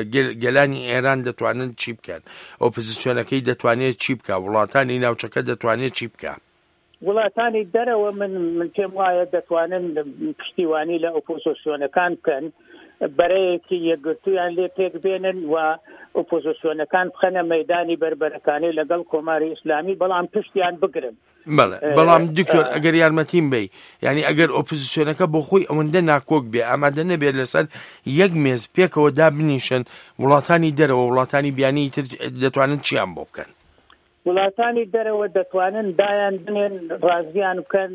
گەلانی ئێران دەتوانن چی بکەن؟ ئۆپۆزیسیۆنەکەی دەتوانێت چی بکە؟ وڵاتانی ناوچەکە دەتوانێت چی بکە؟ وڵاتانی دەرەوە من من پێم وایە دەتوانن پشتیوانی لە ئۆپۆزیسیۆنەکان بکەن، بەرەیەکی یەکگرتویان لێ پێک بێنن و ئۆپۆزیسیۆنەکان بخەنە مەیدانی بەربەرەکانی لەگەڵ کۆماری ئیسلامی، بەڵام پشتیان بگرن. بەڵێ، بەڵام دکتۆر ئەگەر یارمەتیم بی، یعنی ئەگەر ئۆپۆزیسیۆنەکە بۆ خۆی ئەوەندە ناکۆک بێ ئامادە نەبێت لەسەر یەک مێز پێکەوە دابنیشن، وڵاتانی دەرەوە وڵاتانی بیانی تر دەتوانن چیان بۆ بکەن؟ وڵاتانی دەرەوە دەتوانن دایان بنێن، ڕازیان بکەن،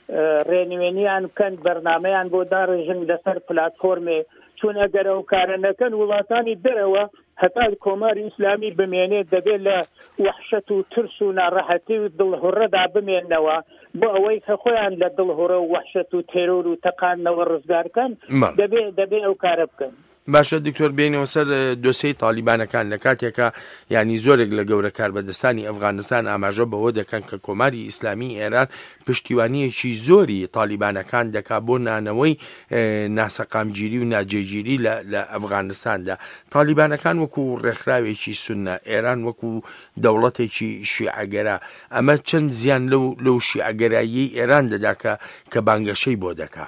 ڕێنوێنیان بکەن، بەرنامەیان بۆ داڕێژن لەسەر پلاتفۆرمێ، چون ئەگەر ئەو کارە نەکەن وڵاتانی دەرەوە هەتا کۆماری ئیسلامی بمێنێت دەبێت لە وحشەت و ترس و ناڕەحەتی و دڵهوڕەدا بمێننەوە بۆ ئەوەی کە خۆیان لە دڵهوڕە و وحشەت و تێرۆر و تەقاندنەوە ڕزگارکەن، دەبێت دەبێت ئەو کارە بکەن. باشە دکتۆر، بینەوە سەر دۆسەی تالیبانەکان لە کاتێکە ینی زۆرێک لە گەورە کاربەدەستانی ئەفغانستان ئاماژە بەوە دەکەن کە کۆماری ئیسلامی ئێران پشتیوانیەکی زۆری تالیبانەکان دەکا بۆ نانەوەی ناسەقامگیری و ناجێگیری لە ئەفغانستاندا. تالیبانەکان وەکو ڕێکخراوێکی سونە، ئێران وەکو دەوڵەتێکی شیعەگەرا، ئەمە چەند زیان لەو لەو شیعەگەرایی ئێران دەدا کە بانگەشەی بۆ دەکا؟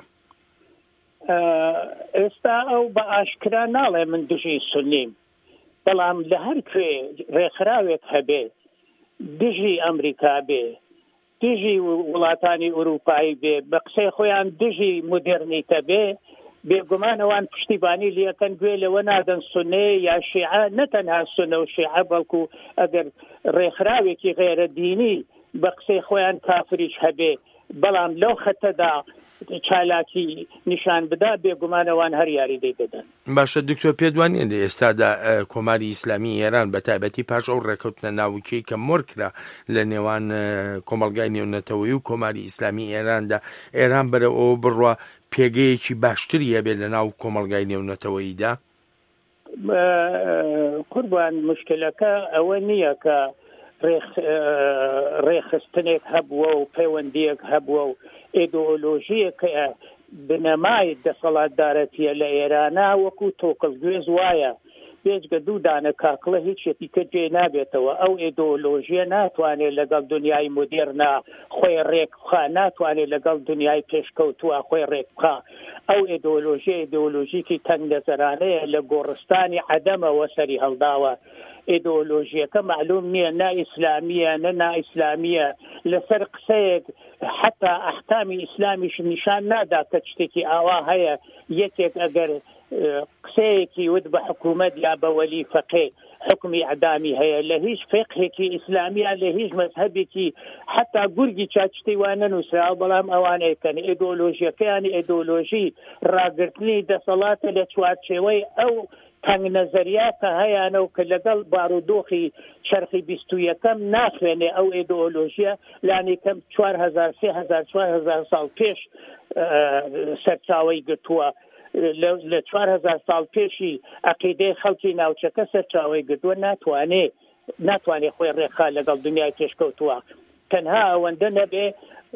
ئێستا ئەو بە ئاشکرا ناڵێ من دژی سنیم، بەڵام لە هەر کوێ ڕێکخراوێک هەبێ، دژی ئەمریکا بێ، دژی وڵاتانی ئوروپایی بێ، بە قسەی خۆیان دژی مدرنیتە بێ، بێگومانەوان پشتیبانی لەکەن گوێ لەوە نادەن سنێ یا شیعە، نەتەنها سنە و شیعە بەڵکو ئەگەر ڕێکخراوێکی غێرە دینی بە قسەی خۆیان کافریش هەبێ، بەڵام لەو خەتەدا چالاکی نیشان بدا بێگومانەوان هەر یاری دەیدەدەن. باشە دکتۆر، پێدوانێن لە ئێستادا کۆماری ئیسلامی ئێران بە تایبەتی پاش ئەو ڕێکەوتنە ناوچەی کە مۆرکرا لە نێوان کۆمەڵگای نێونەتەوەی و کۆماری ئیسلامی ئێراندا، ئێران بەرە ئەوە بڕوە پێگەیەکی باشتریە بێت لە ناو کۆمەڵگای نێونەتەوەییدا؟ قوربان مشکلەکە ئەوە نییە کە ڕێخستنێک هەبووە و پەیوەندیەک هەبووە و ئیدۆلۆژیەکە بنەمای دەسەڵاتدارەتیە لە ئێرانە وەکو تۆکڵگوێز وایە بێجگە دوو دانە کاکڵە هیچ شتێکە جێ نابێتەوە. ئەو ئیدۆلۆژیە ناتوانێت لەگەڵ دنیای مدێرنا خۆی ڕێک بخا، ناتوانێت لەگەڵ دنیای پێشکەوتووە خۆی ڕێک بخا. ئەو ئیدۆلۆژیە ئیدۆلۆژیکی تەنگ نەزەرانەیە لە گۆڕستانی عەدەمەوە سەری هەڵداوە. ئیدۆلۆژیەکە معلوم نییە نا ئیسلامیە نە نا ئیسلامیە، لەسەر قسەیەک حتا ئەحکامی ئیسلامیش نیشان نادا کە شتێکی ئاوا هەیە. یەکێک ئەگەر قسەیەکی ود بە حکوومەت یا بە وەلی فەقێ حکمی ئەعدامی هەیە لە هیچ فقهێکی ئیسلامیە لە هیچ مەذهبێکی حتا گورگی چاچتەی وان نەنووسراوە، بەڵام ئەوانەیەکەن ئیدۆلۆژیەکەیان ئیدۆلۆژی ڕاگررتنی دەسەڵاتە لە چوارچێوەی ئەو تەنگ نەزەریاتە هەیەە و کە لەگەڵ بارودۆخی چرخی بیست و یەکەم ناخوێنێ ئەو ئیدۆلۆژیە لانی کەم چوار هەزار سێ هەزار چوار هەزار ساڵ پێش سەرچاوەی گرتووە. لە چوار هەزار ساڵ پێشی عەقیدەی خەڵکی ناوچەکە سەرچاوەی گرتووە، ناتوانێ ناتوانێ خۆی ڕێخا لەگەڵ دنیای پێشکەوتووە. تەنها ئەوەندە نەبێ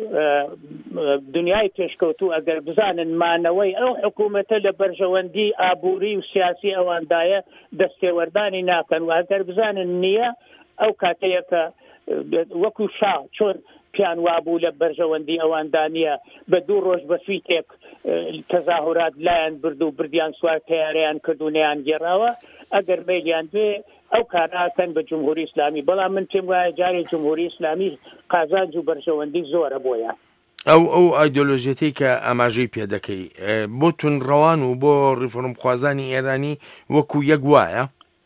دنیای پێشکەوتوو ئەگەر بزانن مانەوەی ئەو حکوومەتە لە بەرژەوەندی ئابووری و سیاسی ئەوەندایە دەستێوەردانی ناکەن، و ئەگەر بزانن نییە ئەو کاتەیەکە وەکو شا چۆن پیان وابوو لە بەرژەوەندی ئەوەندانیە بە دوو ڕۆژ بە فیتێک تەزاهورات لایەن برد و بردیان سوار تیارەیان کردوونیان گێڕاوە. ئەگەر میلیان بێ ئەو کارناکەن بە جمهوری ئیسلامی، بەڵام من پێم وایە جارێ جمهوری ئیسلامی قازانج و بەرژەوەندی زۆرە بۆیە. ئەو ئەو ئایدۆلۆژیەتی کە ئاماژەی پێ دەکەی بۆ تونڕەوان و بۆ ڕیفۆرم خوازانی ئێرانی وەکو یەک وایە؟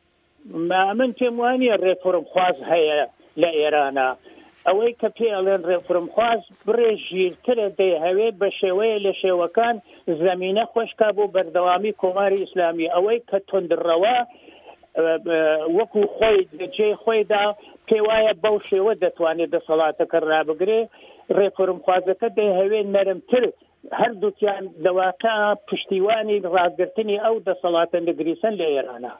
من پێم وانیە ڕێفۆرم خواز هەیە لە ئێرانە. ئەوەی کە پێڵێن ڕێفۆرم خواز بڕێژگیرترە دەیهەوێت بە شێوەیە لە شێوەکان زەمینە خۆشکا بۆ بەردەوامی کۆماری ئیسلامی. ئەوەی کە تندڕەوە وەکو خۆی لەجێ خۆیدا پێ وایە بەو شێوە دەتوانێت دەسەڵاتەکە ڕابگرێ. ڕێفۆرم خوازەکە دەیهەوێت نەرمتر، هەردووکیان لەواقع پشتیوانی ڕاگررتنی ئەو دەسەڵاتە نگریسن لە ئێرانە.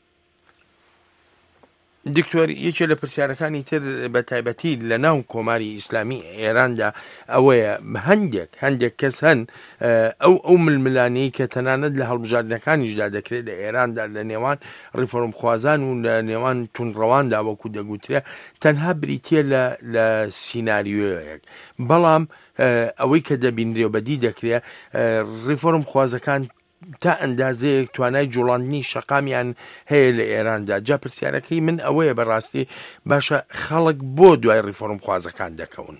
دکتۆر، یەکێ لە پرسیارەکانی تر بە تایبەتی لە ناو کۆماری ئیسلامی ئێراندا ئەوەیە هەندێک هەندێک کەس هەن ئەو ئەو ململانەی کە تەنانەت لە هەڵبژاردنەکانیشدا دەکرێت لە ئێراندا لە نێوان ڕیفۆرم خوازان و لە نێوان تونڕەواندا وەکو دەگوترێ تەنها بریتیە لە لە سیناریۆیەک، بەڵام ئەوەی کە دەبینرێ و بەدی دەکرێت ڕیفۆرم خوازەکان تا ئەندازەیەک توانای جوڵاندنی شەقامیان هەیە لە ئێراندا. جا پرسیارەکەی من ئەوەیە بەڕاستی باشە خەڵک بۆ دوای ڕیفۆرم خوازەکان دەکەون؟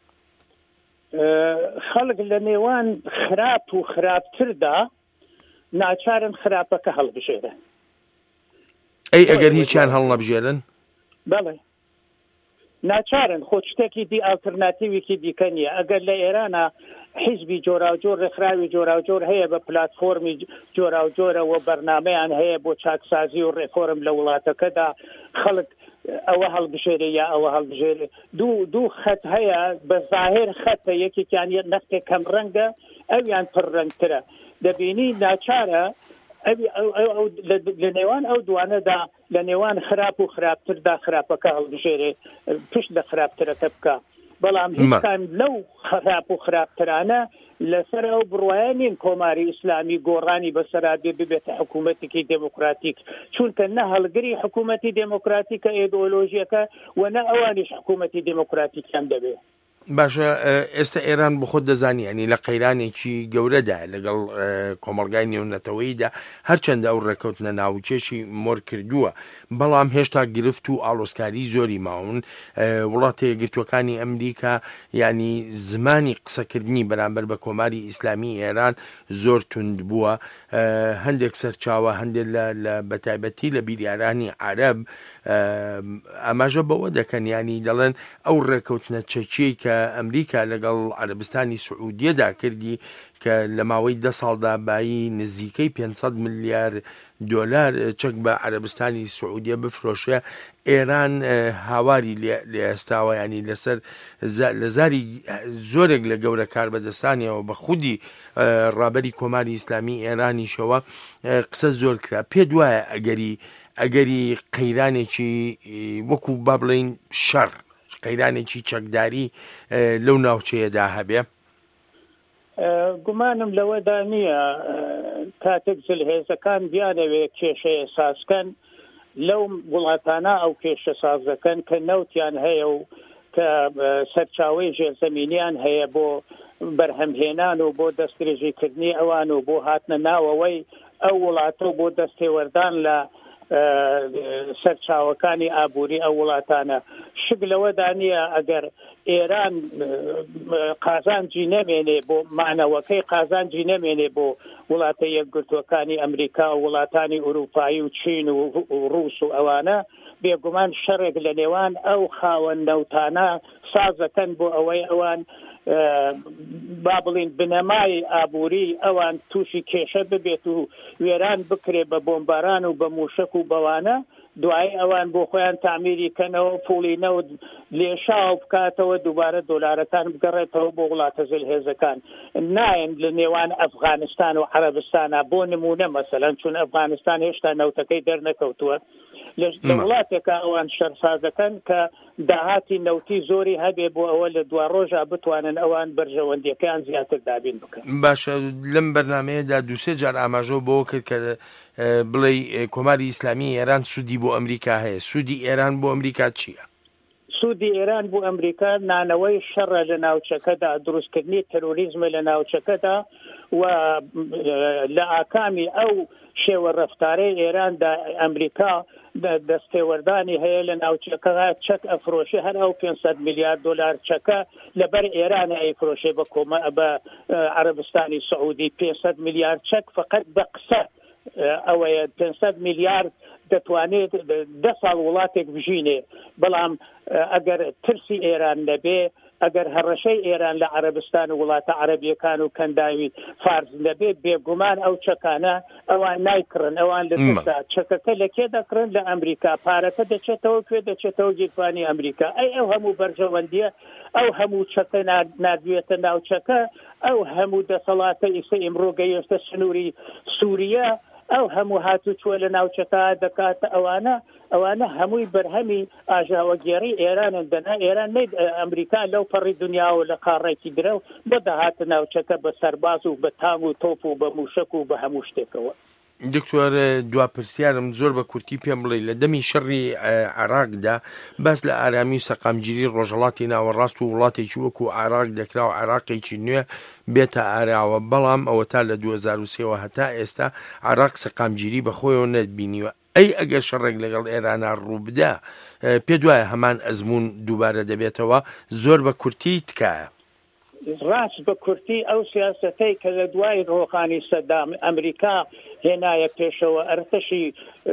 خەڵک لە نێوان خراپ و خراپتردا ناچارن خراپەکە هەڵبژێرن. ئەی ئەگەر هیچیان هەڵ نەبژێرن؟ بەڵێ ناچارن، خۆ شتێکی دی ئالتەرناتیوێکی دیکە نییە. ئەگەر لە ئێرانە حیزبی جۆراوجۆر ڕێکخراوی جۆراوجۆر هەیە بە پلاتفۆرمی جۆراوجۆرەوە بەرنامەیان هەیە بۆ چاکسازی و ڕێفۆرم لە وڵاتەکەدا، خەڵک ئەوە هەڵبژێرێ یا ئەوە هەڵبژێرێ. دوو دوو خەت هەیە بە ظاهر خەتە، یەکێکیان نەختێک کەم ڕەنگە ئەویان پڕ ڕەنگترە. دەبینی ناچارە لە نێوان ئەو دوانەدا لە نێوان خراپ و خراپتردا خراپەکە هەڵبژێرێ پشت لە خراپترەکە بکە. بەڵام هیچکان لەو خراپ و خراپترانە لەسەر ئەو بڕواایە نین کۆماری ئیسلامی گۆڕانی بەسەرابێ ببێتە حکوومەتێکی دموکراتیک، چونکە نە هەڵگری حکوومەتی دموکراتیکە ئیدۆلۆژیەکە و نە ئەوانیش حکوومەتی دموکراتیکیان دەبێت. باشە، ئێستا ئێران بە خۆت دەزانی ینی لە قەیرانێکی گەورەدا لەگەڵ کۆمەڵگای نێونەتەوەییدا هەرچەندە ئەو ڕێکەوتنە ناوچێشی مۆر کردووە، بەڵام هێشتا گرفت و ئاڵۆسکاری زۆری ماون. وڵاتە یەکگرتووەکانی ئەمریکا ینی زمانی قسەکردنی بەرامبەر بە کۆماری ئیسلامی ئێران زۆر تند بووە. هەندێک سەرچاوە هەندێک لە بەتایبەتی لە بیریارانی عەرەب ئاماژە بەوە دەکەن، ینی دەڵێن ئەو ڕێکەوتنە چەکیەی کە کە ئەمریکا لەگەڵ عەرەبستانی سعودیەدا کردی کە لە ماوەی دە ساڵدا بایی نزیکەی پێنج ملیار دۆلار چەک بە عەرەبستانی سعودیە بفرۆشێ، ئێران هاواری لێ ئێستاوە، ینی لەسەر لە زاری زۆرێک لە گەورە کاربەدەستانیەوە بە خودی ڕابەری کۆماری ئیسلامی ئێرانیشەوە قسە زۆر کرا. پێ دوایە ئەگەری ئەگەری قەیرانێکی وەکو با بڵێین شەڕ، قەیرانێکی چەکداری لەو ناوچەیەدا هەبێ؟ گومانم لەوەدا نییە کاتێک جلهێزەکان بیانەوێ کێشەیە سازکەن لەو وڵاتانە ئەو کێشە سازەکەن کە نەوتیان هەیە و کە سەرچاوەی ژێرزەمینیان هەیە بۆ بەرهەمهێنان و بۆ دەستدرێژیکردنی ئەوان و بۆ هاتنە ناوەوەی ئەو وڵاتە و بۆ دەستێوەردان لە سەرچاوەکانی ئابووری ئەو وڵاتانە. شک لەوەدا نییە ئەگەر ئێران قازانجی نەمێنێ بۆ مانەوەکەی قازانجی نەمێنێ بۆ وڵاتە یەکگرتوەکانی ئەمریکا و وڵاتانی ئوروپایی و چین و ڕووس و ئەوانە بێگومان شەڕێک لە نێوان ئەو خاوەن نەوتانە سازەکەن بۆ ئەوەی ئەوان با بڵین بنەمای ئابووری ئەوان تووشی کێشە ببێت و وێران بکرێ بە بۆمباران و بە موشک و بەوانە، دوای ئەوان بۆ خۆیان تعمیری کەنەوە پوڵی نەوت لێشاو بکاتەوە دووبارە دۆلارەکان بگەڕێتەوە بۆ وڵاتە جلهێزەکان. نایەن لە نێوان ئەفغانستان و عەرەبستانە بۆ نمونە مەسەلەن، چون ئەفغانستان هێشتا نەوتەکەی دەرنەکەوتووە لە وڵاتێکە ئەوان شەرسازەکەن کە داهاتی نەوتی زۆری هەبێ بۆ ئەوە لە دوا ڕۆژە بتوانن ئەوان بەرژەوەندیەکەیان زیاتر دابین بکەن. باشە، لەم بەرنامەیەدا دووسێ جار ئاماژە بۆ کرد کە بڵێ کۆماری ئیسلامی ئێران سوودی بۆ ئەمریکا هەیە. سوودی ئێران بۆ ئەمریکا چییە؟ سوودی ئێران بۆ ئەمریکا نانەوەی شەڕە لە ناوچەکەدا، دروستکردنی تەرۆریزمە لە ناوچەکەدا و لە ئاکامی ئەو شێوە ڕەفتارەی ئێراندا ئەمریکا دەستێوەردانی هەیە لە ناوچەکە چەک ئەفرۆشی هەر ئەو پێنج میلیارد دلار چەکە لەبەر ئێرانە ئەیفرۆشێ بە کۆمە بە عەرەبستانی سعودی پێنج میلیارد چەک فقط بە قسە ئەوەیە پێنج میلیارد دەتوانێت دە ساڵ وڵاتێک بژینێ. بەڵام ئەگەر ترسی ئێران نەبێ، ئەگەر هەڕەشەی ئێران لە عەرەبستان و وڵاتە عەرەبیەکان و کەنداوی فارس نەبێت، بێگومان ئەو چەکانە ئەوان نایکڕن، ئەوان لە دەستا چەکەکە لە کێ دەکڕن؟ لە ئەمریکا. پارەکە دەچێتەوە کوێ؟ دەچێتەوە گیرفانی ئەمریکا. ئەی ئەو هەموو بەرژەوەندیە، ئەو هەموو چەکە نادوێتە ناوچەکە، ئەو هەموو دەسەڵاتە ئیسە ئیمڕۆ گەیشتە سنووری سووریە، ئەو هەموو هاتوچووە لە ناوچەکە دەکاتە ئەوانە ئەوانە هەمووی بەرهەمی ئاژاوەگێڕی ئێرانن. دەنا ئێران نەید ئەمریکا لەو پەڕی دنیا و لە قاڕێکی درە و بۆ دەهاتە ناوچەکە بە سەرباز و بە تام و تۆپ و بە موشک و بە هەموو شتێکەوە. دکتۆر، دواپرسیارم زۆر بە کورتی پێم بڵێ لە دەمی شەڕی عێراقدا باس لە ئارامی و سەقامگیری ڕۆژهەڵاتی ناوەڕاست و وڵاتێکی وەکو عێراق دەکرا و عێراقێکی نوێ بێتە ئاراوە، بەڵام ئەوە تا لە دوو هەزار و سێەوە هەتا ئێستا عێراق سەقامگیری بەخۆیەوە نەتبینیوە. ئەی ئەگەر شەڕێک لەگەڵ ئێرانە ڕوو بدە، پێ دوایە هەمان ئەزمون دووبارە دەبێتەوە؟ زۆر بە کورتی تکایە. ڕاست بە کورتی ئەو سیاسەتەی کە لە دوای ڕۆخانی سەدام ئەمریکا هێنایە پێشەوە، ئەرتەشی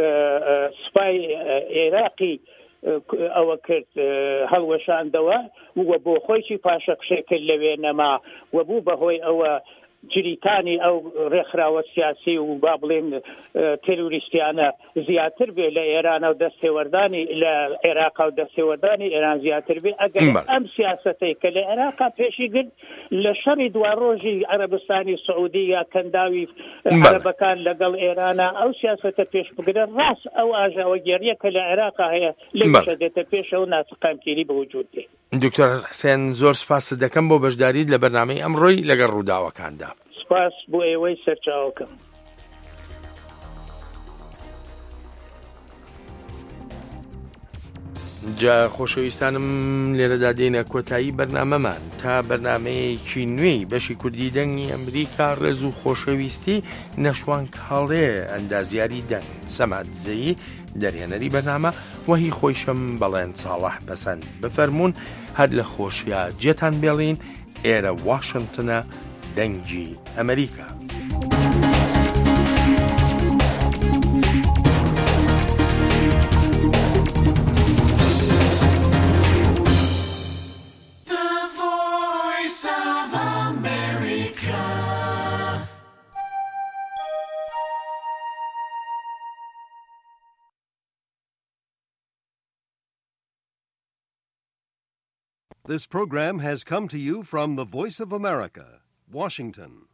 سوپای عێراقی ئەوە کرد هەڵوەشاندەوە وە بۆ خۆیی پاشەقشێ کرد لەوێ نەما وە بوو بەهۆی ئەوە جریتانی ئەو ڕێکخراوە سیاسی و با بڵێن تێروریستیانە زیاتر بێ لە ئێرانە و دەستێوەردانی لە عێراقا و دەستێوەردانی ئێران زیاتر بێ. ئەگەر ئەم سیاسەتەی کە لە عێراقا پێشی گرت لە شەڕی دوا ڕۆژی عەرەبستانی سعودی یا کەنداوی عەرەبەکان لەگەڵ ئێرانە ئەو سیاسەتە پێش بگرە، ڕاست ئەو ئاژاوەگێریە کە لە عێراقا هەیە لێشە دێتە پێشەوە ناچەقامگیری بەوجود دێ. دکتۆر حسێن، زۆر سپاس دەکەم بۆ بەشداریت لە بەرنامەی ئەمڕۆی لەگەڵ ڕووداوەکاندا. سپاس بۆ ئێوەی سەرچاوەکەم. جا خۆشەویستانم، لێرەدا دێنە کۆتایی بەرنامەمان تا بەرنمەیەکی نوێی بەشی کوردی دەنگی ئەمریکا ڕێز و خۆشەویستی نەشوان کاڵێ ئەندازیاری دەنگ سەمات زەیی دەرهێنەری بەرنامە وەهی خۆیشم بەڵێن ساڵح پەسەند بفەرمونون هەر لە خۆشیە جێتان بێڵین. ئێرە واشنگتنە، دەنگی ئەمریکا. The voice This program has come to you from the Voice of America, Washington.